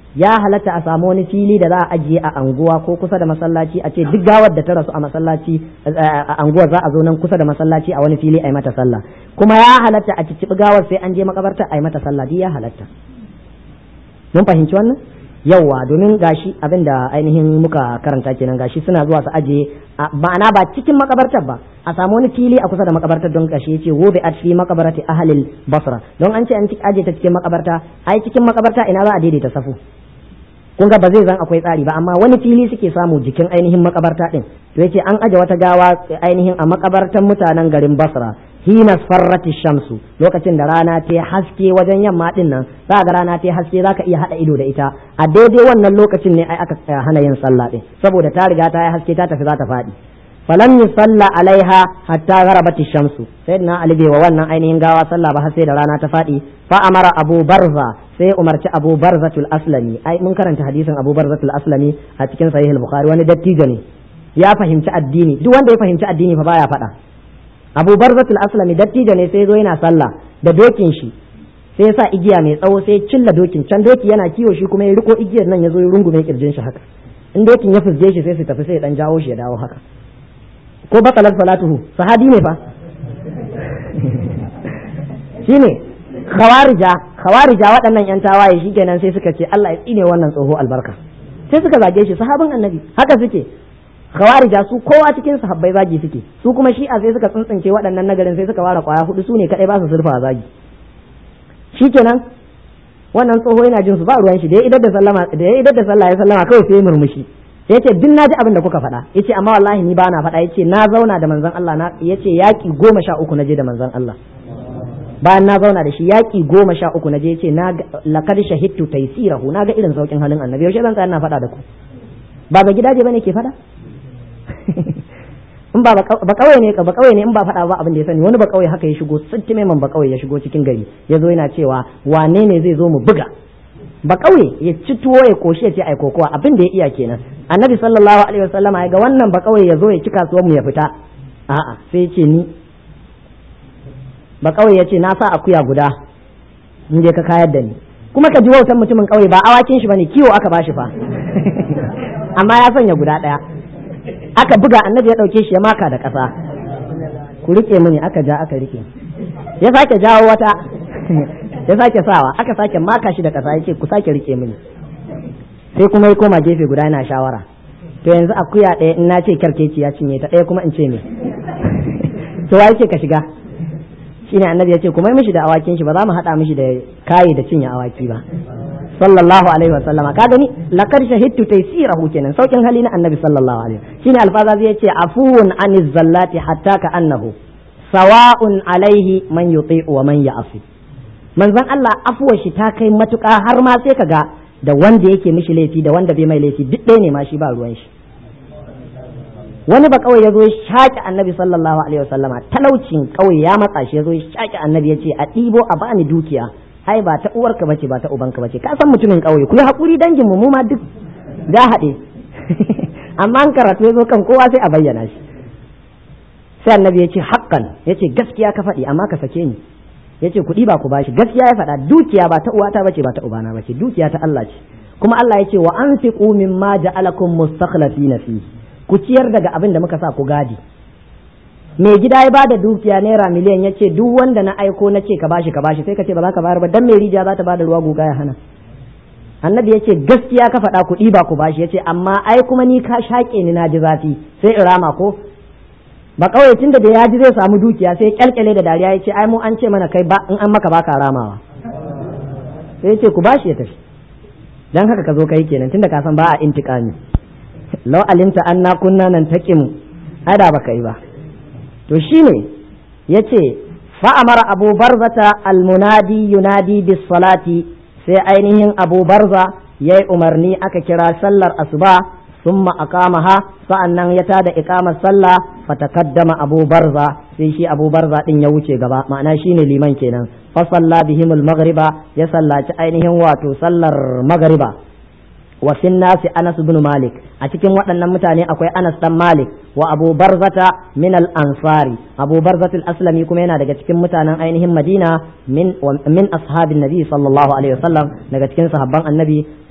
ya halatta a samu wani fili da za a ajiye a anguwa ko kusa da masallaci a ce duk gawar da ta rasu a masallaci a anguwa za a zo nan kusa da masallaci a wani fili a yi mata sallah, kuma ya halatta a cicciɓi gawar sai an je makabarta a yi mata sallah, duk ya halatta. Mun fahimci wannan? Yawwa, domin gashi abin da ainihin muka karanta kenan, gashi suna zuwa su ajiye ma'ana ba cikin makabartar ba, a samu wani fili a kusa da makabartar, don gashi yace wobe at fi makabarati ahlil basra, don an ce an aje ta cikin makabarta, ai cikin makabarta ina za a daidaita safu, kun ga ba zai zan akwai tsari ba, amma wani fili suke samu jikin ainihin makabarta din. To yace an aje wata gawa ainihin a makabartan mutanen garin Basra, hina farrati shamsu, lokacin da rana ta haske wajen yamma din nan, za ga rana ta haske zaka iya hada ido da ita, a daidai wannan lokacin ne ai aka hana yin sallah din, saboda ta riga ta yi haske ta tafi za ta faɗi. falam yusalla alaiha hatta gharabat shamsu, sayyidina Ali bai wa wannan ainihin gawa sallah ba har sai da rana ta faɗi. Fa amara Abu Barza, sai umarci Abu Barzatul Aslami, ai mun karanta hadisin Abu Barzatul Aslami a cikin Sahih al-Bukhari, wani dattijo ne ya fahimci addini, duk wanda ya fahimci addini fa baya faɗa. Abu Barzatul Aslami dattijo ne, sai zo yana sallah da dokin shi, sai ya sa igiya mai tsawo sai ya cilla dokin, can doki yana kiwo shi kuma ya riko igiyar nan ya zo ya rungume kirjin shi haka, in dokin ya fusge shi sai su tafi, sai ya dan jawo shi ya dawo haka, ko bakalar salatuhu, sahabi ne fa shine khawarija waɗannan yan tawaye, shikenan sai suka ce Allah ya tsine wannan tsoho albarka, sai suka zage shi, sahabin annabi haka suke. Khawarija su kowa cikin sahabbai zagi suke, su kuma shi'a sai suka tsuntsunce waɗannan nagarin, sai suka ware kwaya hudu, su ne kadai ba su surfa zagi. Shikenan wannan tsoho yana jin su ba ruwan shi, da ya idar da sallah ya sallama kawai sai murmushi, yace duk naji abin da kuka faɗa, yace amma wallahi ni bana faɗa, yace na zauna da manzon Allah, yace yaki 13 naje da manzon Allah, bayan na zauna da shi yaki 13 naje, yace na laqad shahidtu taysirahu, na ga irin saukin halin annabi, yaushe zan tsaya ina faɗa da ku, ba ga gidaje bane ke faɗa in ba kauye ne in ba faɗa ba abin da ya sani. Wani ba kauye haka ya shigo, sittime man ba kauye ya shigo cikin gari, ya zo yana cewa wane ne zai zo mu buga, ba kauye ya ci tuwo ya koshi ya ce ai kokowa, abin da ya iya kenan. Annabi sallallahu alaihi wasallam ya ga wannan ba kauye ya zo ya ci kasuwar mu ya fita, a'a sai ya ce ni ba kauye ya ce na sa akuya guda in je ka kayar da ni, kuma ka ji wautan mutumin kauye, ba awakin shi bane, kiwo aka bashi fa amma ya sanya guda daya, aka buga, annabi ya dauke shi ya maka da kasa, ku rike mini, aka ja aka rike, ya sake jawo wata ya sake sawa, aka sake maka shi da kasa, yace ku sake rike mini, sai kuma ya koma gefe guda yana shawara, to yanzu akuya ɗaya in na ce kyarkeci ya cinye ta, ɗaya kuma in ce me to wa yake ka shiga? Shine annabi ya ce kuma mishi da awakin shi, ba za mu haɗa mishi da kayi da cinye awaki ba, sallallahu alaihi wa sallama. Ka gani laqad shahidtu taysirahu kenan, saukin hali na annabi sallallahu alaihi. Shine alfaza zai ce afuwun aniz zallati hatta ka annahu sawa'un alaihi man yuti'u wa man ya'si. Manzon Allah afuwar shi ta kai matuƙa, har ma sai kaga da wanda yake mishi laifi da wanda bai mai laifi duk ɗaya ne ma, shi ba ruwan shi. Wani ba kawai ya zo ya shaƙi annabi sallallahu alaihi wa sallama, talaucin kawai ya matsa shi, ya zo ya shaƙi annabi, ya ce a ɗibo a bani dukiya, ai ba ta uwarka bace ba ta ubanka bace, ka san mutumin kauye, ku yi hakuri dangin mu ma duk da haɗe amma an karatu ya zo kan kowa sai a bayyana shi. Sai annabi ya ce haqqan, ya ce gaskiya ka faɗi amma ka sake ni, ya ce kuɗi ba ku bashi, gaskiya ya faɗa, dukiya ba ta uwata bace ba ta ubana bace, dukiya ta Allah ce, kuma Allah ya ce wa anfiqu mimma ja'alakum mustakhlifina fi, ku ciyar daga abin da muka sa ku gadi. mai gida ya bada dukiya naira miliyan, ya ce duk wanda na aiko na ce ka bashi, sai ka ce ba za ka bayar ba, dan mai rijiya za ta bada ruwa guga ya hana. Annabi ya ce gaskiya ka faɗa, kuɗi ba ku bashi, ya ce amma ai kuma ni ka shaƙe ni na ji zafi, sai in rama ko. Ba kawai tun da ya ji zai samu dukiya sai kyalkyale da dariya, ya ce ai mu an ce mana kai ba in an maka baka ramawa, sai ya ce ku bashi ya tafi. Dan haka ka zo kai kenan, tunda ka san ba a intiqami. Law alimta anna kunna nan taqimu, ada baka yi ba. To shine yace fa amara Abu Barzata almunadi yunadi bis salati, sai ainihin Abu Barza yayi umarni aka kira sallar asuba, thumma aqamaha, sa'annan ya tada iqamar sallah, fatakaddama Abu Barza, sai shi Abu Barza din ya wuce gaba, ma'ana shine liman kenan. Fa salla bihimul maghriba, ya sallaci ainihin wato sallar maghriba. Wa fin nasi Anas ibn Malik, a cikin waɗannan mutane akwai Anas dan Malik, wa Abu Barzata min al-Ansari, Abu Barzata al-Aslami kuma yana daga cikin mutanen ainihin Madina, min ashabin Nabi sallallahu alaihi wasallam, daga cikin sahabban Annabi.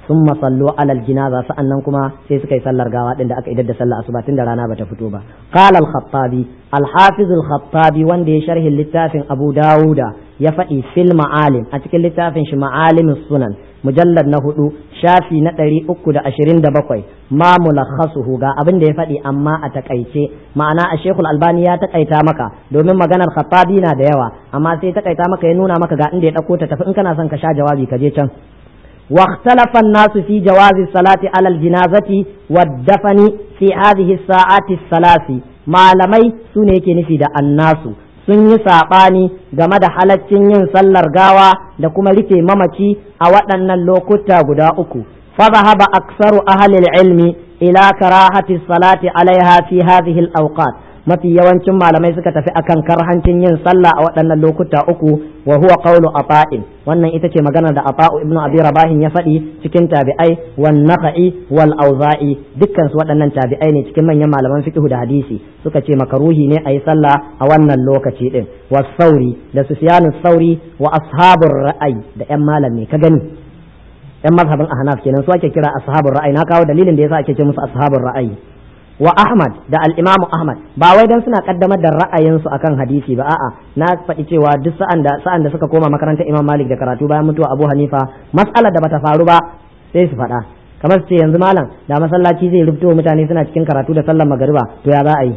thumma sallu ala al-janaza sa'annan kuma sai suka yi sallar gawa din da aka idar da sallar asuba tun da rana bata fito ba qala al-khattabi al-hafiz al-khattabi wanda ya sharhi littafin Abu Dawuda ya faɗi fil ma'alim a cikin littafin shi ma'alimus sunan mujallad na 4 shafi na 327 ma mulakhasuhu ga abin da ya faɗi amma a takaice ma'ana a Sheikhul Albani ya takaita maka domin maganar Khattabi na da yawa amma sai takaita maka ya nuna maka ga inda ya dauko ta tafi in kana son ka sha jawabi ka je can wa ikhtalafa an-nasu fi jawazi salati ala al-janazati wad-dafni fi hadhihi as-sa'ati as-salasi malamai sune yake nufi da annasu sun yi saɓani game da halaccin yin sallar gawa da kuma rufe mamaci a waɗannan lokuta guda uku fa dhahaba aktsaru ahli ilmi ila karahati salati alaiha fi hadhihi al-awqat mafi yawancin malamai suka tafi akan karhancin yin sallah a waɗannan lokuta uku wa huwa qawlu ata'in wannan ita ce maganar da Ata'u ibnu Abi Rabah ya faɗi cikin tabi'ai wan Nakhai wal Auza'i dukkan su waɗannan tabi'ai ne cikin manyan malaman fiqh da hadisi suka ce makaruhi ne ayi sallah a wannan lokaci din was Sauri da Sufyanus Sauri wa ashabur ra'ayi da ƴan malam ne ka gani ƴan mazhabin Ahnaf kenan su ake kira ashabur ra'ayi na kawo dalilin da yasa ake ce musu ashabur ra'ayi wa Ahmad da al-Imam Ahmad ba wai dan suna kaddamar da ra'ayinsu akan hadisi ba a'a na faɗi cewa duk sa'an da suka koma makarantar Imam Malik da karatu bayan mutuwa Abu Hanifa mas'alar da bata faru ba sai su faɗa kamar su ce yanzu malam da masallaci zai rubuto mutane suna cikin karatu da sallar magariba to ya za a yi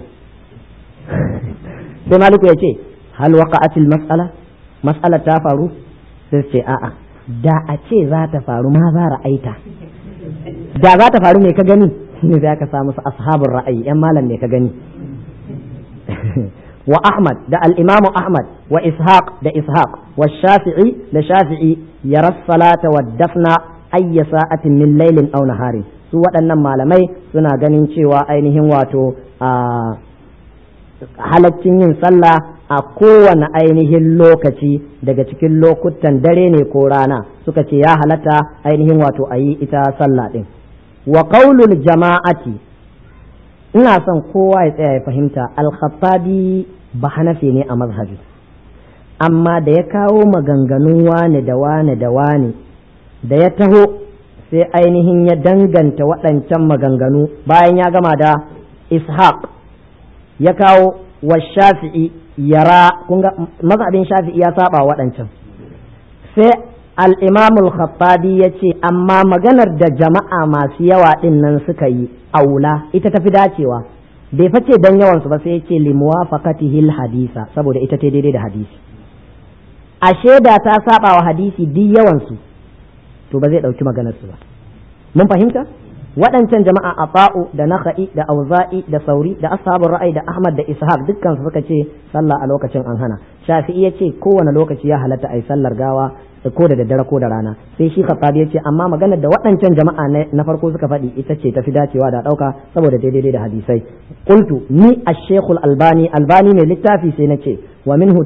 sai Maliku ya ce hal waqa'atil mas'alar ta faru sai su ce a'a da a ce za ta faru ma za ra'aita da za ta faru me ka gani ne za ka samu su ashabul ra'ayi yan malam ne ka gani wa Ahmad da al-Imam Ahmad wa Ishaq da Ishaq wa Shafi'i da Shafi'i yara salata wa dafna ayya sa'atin min laylin aw naharin su waɗannan malamai suna ganin cewa ainihin wato halaccin yin sallah a kowane ainihin lokaci daga cikin lokutan dare ne ko rana suka ce ya halatta ainihin wato a yi ita sallah din wa qaulul jama'ati ina son kowa ya tsaya ya fahimta al-Khattabi ba Hanafi ne a mazhabi amma da ya kawo maganganun wane da wane da wane da ya taho sai ainihin ya danganta waɗancan maganganu bayan ya gama da Ishaq ya kawo wa Shafi'i yara kunga mazhabin Shafi'i ya saba waɗancan sai al-Imam al-Khattabi yace amma maganar da jama'a masu yawa din nan suka yi aula ita tafi dacewa bai face dan yawan su ba sai yace li muwafaqatihi al-hadisa saboda ita ta daidai da hadisi ashe da ta saba wa hadisi duk yawan su to ba zai dauki maganar su ba mun fahimta waɗancan jama'a Ata'u da Nakhai da Auza'i da Sauri da ashabul ra'ayi da Ahmad da Ishaq dukkan su suka ce sallah a lokacin an hana Shafi'i yace kowane lokaci ya halatta ai sallar gawa ko da daddare ko da rana sai shi Khattabi yace amma maganar da waɗancan jama'a na farko suka faɗi ita ce tafi dacewa da ɗauka saboda daidai da hadisai qultu ni ash-Shaykhul Albani ne littafi sai nace wa minhu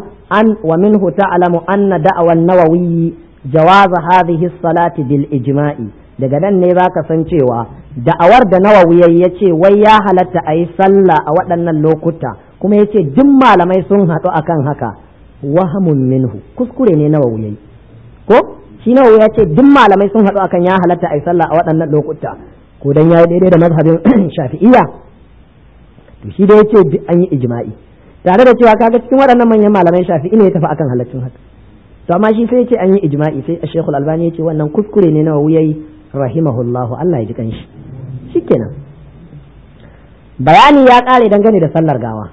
ta'lamu anna da'wa an-Nawawi jawaz hadhihi as-salati bil ijma'i daga nan ne zaka san cewa da'awar da Nawawi yace wai ya halatta ayi sallah a waɗannan lokuta kuma yace duk malamai sun haɗu akan haka wahamun minhu kuskure ne Nawawi yayi ko shi Nawawi ya ce duk malamai sun haɗu akan ya halatta ai sallah a waɗannan lokuta ko dan yayi daidai da mazhabin Shafi'iyya to shi da yace duk an yi ijma'i tare da cewa kaga cikin waɗannan manyan malamai Shafi'i ne ya tafi akan halaccin haka to amma shi sai ya ce an yi ijma'i sai Sheikh Al-Albani ya ce wannan kuskure ne Nawawi yayi rahimahullahu Allah ya ji kanshi shikenan bayani ya kare dangane da sallar gawa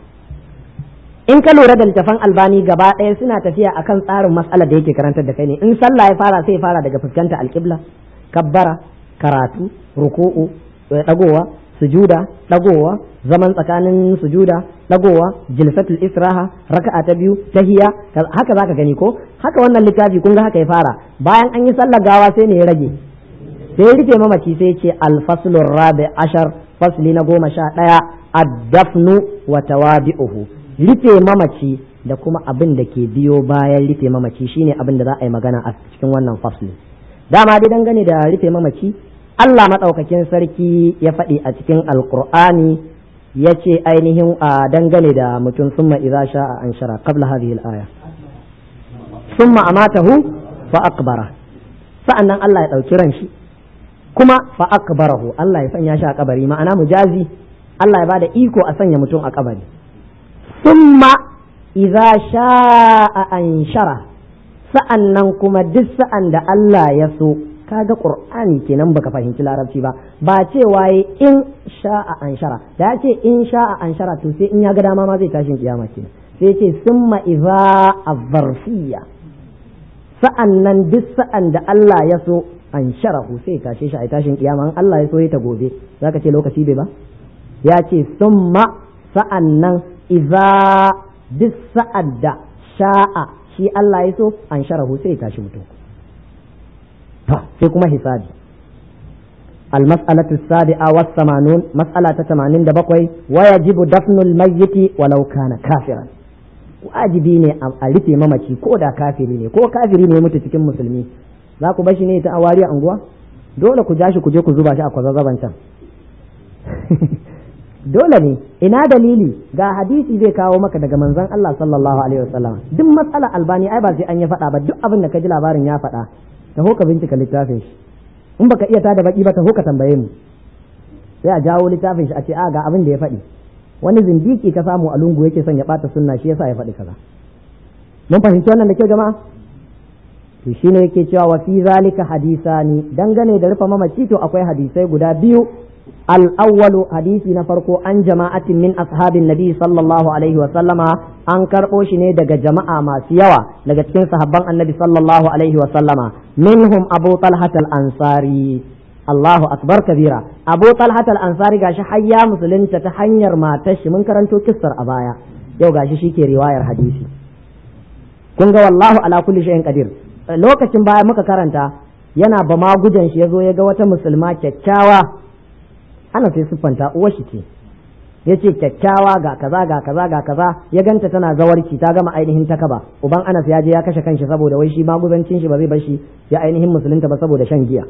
in ka lura da littafan Albani gaba ɗaya suna tafiya akan tsarin mas'alar da yake karantar da kai ne in sallah ya fara sai ya fara daga fuskanta alƙibla kabbara karatu ruku'u dagowa sujuda dagowa zaman tsakanin sujuda dagowa jilsatul israha raka'a ta biyu tahiyya haka zaka gani ko haka wannan littafi kun ga haka ya fara bayan an yi sallar gawa sai ne ya rage sai ya rufe mamaci sai ya ce al-faslur rabi ashar fasli na 11 ad-dafnu wa tawabi'uhu rufe mamaci da kuma abin da ke biyo bayan rufe mamaci shine abin da za a yi magana a cikin wannan fasli dama dai dangane da rufe mamaci Allah madaukakin sarki ya faɗi a cikin alqur'ani yace ainihin a dangane da mutum summa idza sha'a anshara qabla hadhihi al-aya summa amatahu fa aqbara sa'annan Allah ya dauki ran shi kuma fa akbarahu Allah ya sanya shi a kabari ma'ana mujazi Allah ya bada iko a sanya mutum a kabari summa idza sha'a anshara sa'annan kuma duk sa'an da Allah ya so kaga qur'ani kenan baka fahimci larabci ba cewa in sha'a anshara da ya ce in sha'a anshara to sai in ya ga dama ma zai tashin kiyama kenan sai ce summa idza az-zarfiyya sa'annan duk sa'an da Allah ya so ansharahu sai tashe shi a tashin kiyama in Allah ya so ya ta gobe zaka ce lokaci bai ba ya ce summa sa'annan idza duk sa'ad da sha'a shi Allah ya so ansharahu sai tashi mutum sai kuma hisabi المسألة السابعة والثمانون مسألة 87 ويجب دفن الميت ولو كان كافرا wajibi ne a rufe mamaci ko da kafiri ne ko kafiri ne mutu cikin musulmi za ku bashi ne ta awari a unguwa dole ku ja shi ku je ku zuba shi a kwazazzaban can dole ne ina dalili ga hadisi zai kawo maka daga manzon Allah sallallahu alaihi wasallam duk matsala albani ai ba sai an ya faɗa ba duk abin da ka ji labarin ya faɗa taho ka bincika littafin shi in baka iya tada baki ba taho ka tambaye mu sai a jawo littafin shi a ce a ga abin da ya faɗi wani zindiki ka samu a lungu yake son ya bata sunna shi yasa ya faɗi kaza mun fahimci wannan da kyau jama'a to shine yake cewa wa fi zalika hadisani dangane da rufe mamaci to akwai hadisai guda biyu al-awwalu hadisi na farko an jama'atin min ashabin nabi sallallahu alaihi wa sallama an karbo shi ne daga jama'a masu yawa daga cikin sahabban annabi sallallahu alaihi wa sallama minhum abu talhat al-ansari Allahu akbar kabira abu talhat al-ansari gashi hayya musulunta ta hanyar matar shi mun karanto kissar a baya yau gashi shike riwayar hadisi kun ga wallahu ala kulli shay'in qadir lokacin baya muka karanta yana ba magujan shi yazo ya ga wata musulma kyakkyawa ana sai siffanta uwar shi ce yace kyakkyawa ga kaza ga kaza ga kaza ya ganta tana zawarci ta gama ainihin takaba uban Anas ya je ya kashe kanshi saboda wai shi maguzancin shi ba zai bar shi ya ainihin musulunta ba saboda shan giya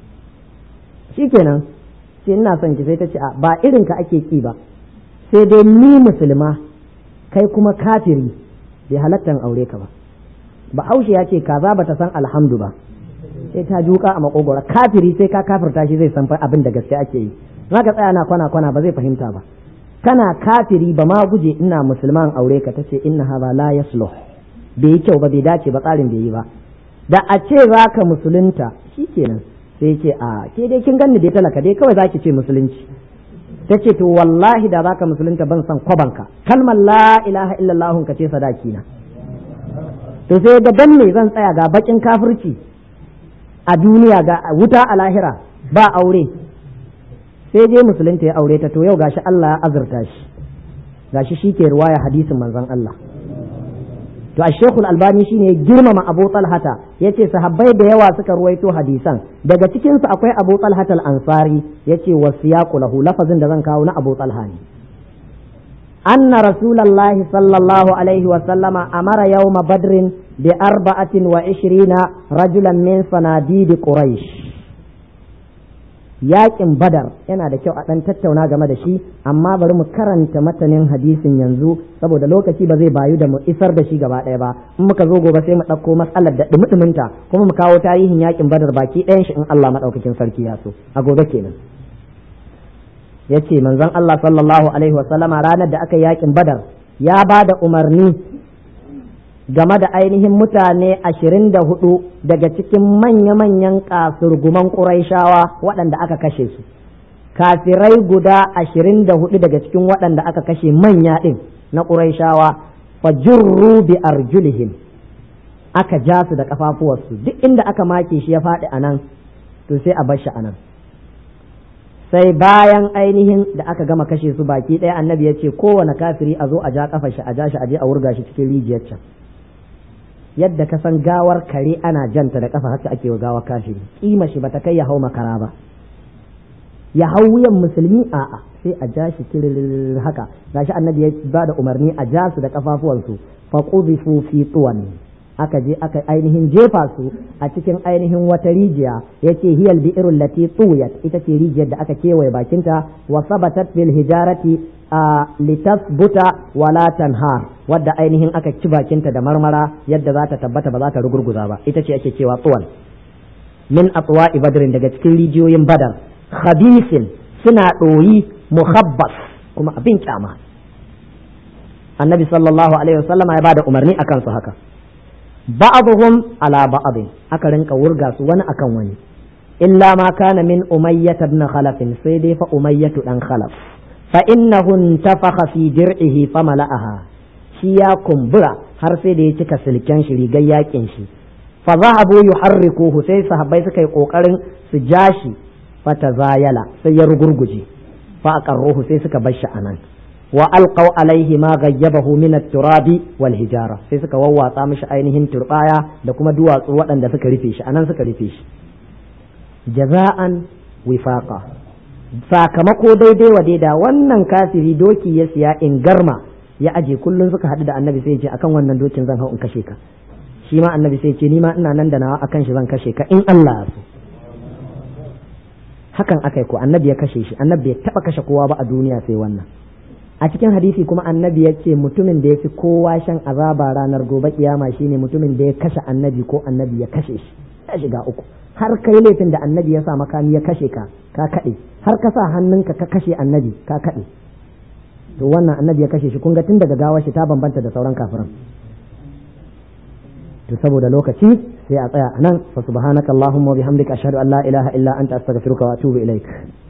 shikenan sai ina son ki sai ta ce ba irin ka ake ki ba sai dai ni musulma kai kuma kafiri bai halatta aure ka ba Bahaushe ya ce kaza bata san alhamdu ba sai ta duka a makogora kafiri sai ka kafirta shi zai san abin da gaske ake yi zaka tsaya na kwana ba zai fahimta ba kana kafiri ba ma guje ina musulman aure ka tace inna hadha la yasluh bai yi kyau ba bai dace ba tsarin bai yi ba da a ce zaka musulunta shikenan sai ce a ke dai kin ganni dai talaka dai kawai zaki ce musulunci tace to wallahi da zaka musulunta ban san kwabanka kalmar la ilaha illallah ka ce sadaki na to sai ga dan me zan tsaya ga bakin kafirci a duniya ga wuta a lahira ba aure sai je musulunta ya aure ta to yau gashi Allah ya azurta shi gashi shike riwaya hadisin manzon Allah to Sheikhul Albani shine girmama Abu Talhata yace sahabbai da yawa suka ruwaito hadisan daga cikin su akwai Abu Talhata al-Ansari yace wasiyaqu lahu lafazin da zan kawo na Abu Talha ne أن رسول الله صلى الله عليه وسلم أمر يوم بدر ب24 رجلا من صناديد قريش yakin badar yana da kyau a ɗan tattauna game da shi amma bari mu karanta matanin hadisin yanzu saboda lokaci ba zai bayu da mu isar da shi gaba ɗaya ba in muka zo gobe sai mu ɗauko matsalar da ɗumi-ɗuminta kuma mu kawo tarihin yakin badar baki ɗayan shi in Allah maɗaukakin sarki ya so a gobe kenan yace manzon Allah sallallahu alaihi wa sallama ranar da aka yakin badar ya ba da umarni game da ainihin mutane 24 daga cikin manya-manyan kasurguman Qurayshawa waɗanda aka kashe su kafirai guda 24 daga cikin waɗanda aka kashe manya ɗin na Qurayshawa fajurru bi arjulihim aka ja su da kafafuwarsu duk inda aka make shi ya faɗi anan to sai a bar shi anan sai bayan ainihin da aka gama kashe su baki ɗaya annabi ya ce kowane kafiri a zo a ja kafar shi a ja shi a je a wurga shi cikin rijiyar can yadda ka san gawar kare ana janta da kafa haka ake wa gawar kafiri kima shi bata kai ya hau makara ba ya hau wuyan musulmi a'a sai a ja shi kirir haka gashi annabi ya ba da umarni a ja su da kafafuwansu fa qudifu fi tuwan aka je aka ainihin jefa su a cikin ainihin wata rijiya yace hiyal bi'irul lati tuyat ita ce rijiyar da aka kewaye bakinta wa sabatat bil hijarati litasbuta wala tanhar wadda ainihin aka ci bakinta da marmara yadda za ta tabbata ba za ta rugurguza ba ita ce ake cewa tuwan min atwa'i badrin daga cikin rijiyoyin badar khabisin suna ɗoyi muhabbas kuma abin kyama annabi sallallahu alaihi wasallama ya bada umarni akan su haka ba'dhum ala ba'd aka rinka wurga su wani akan wani illa ma kana min umayyah ibn khalaf sai dai fa umayyah dan khalaf fa innahu intafakha fi dir'ihi famala'aha shi ya kumbura har sai da ya cika silken shi rigar yakin shi fa zahabu yuharrikuhu sai sahabbai suka yi kokarin su jashi fatazayala sai ya rugurguje fa aqarruhu sai suka bar shi anan wa alqaw alaihi ma ghayyabahu min at-turabi wal hijara sai suka wawwatsa mishi ainihin turbaya da kuma duwatsu waɗanda suka rufe shi anan suka rufe shi jaza'an wifaqa sakamako daidai wa daida wannan kafiri doki ya siya in garma ya aje kullun suka haɗu da annabi sai ya ce akan wannan dokin zan hau in kashe ka shi ma annabi sai ya ce ni ma ina nan da nawa akan shi zan kashe ka in Allah ya so hakan akai ko annabi ya kashe shi annabi ya taba kashe kowa ba a duniya sai wannan a cikin hadisi kuma annabi ya ce mutumin da ya fi kowa shan azaba ranar gobe kiyama shine mutumin da ya kashe annabi ko annabi ya kashe shi ya shiga uku har kai laifin da annabi ya sa makami ya kashe ka kaɗe har ka sa hannunka ka kashe annabi ka kaɗe to wannan annabi ya kashe shi kun ga tun daga gawar shi ta bambanta da sauran kafiran to saboda lokaci sai a tsaya anan fa subhanakallahumma wa bihamdika ashhadu an la ilaha illa anta astaghfiruka wa atubu ilaik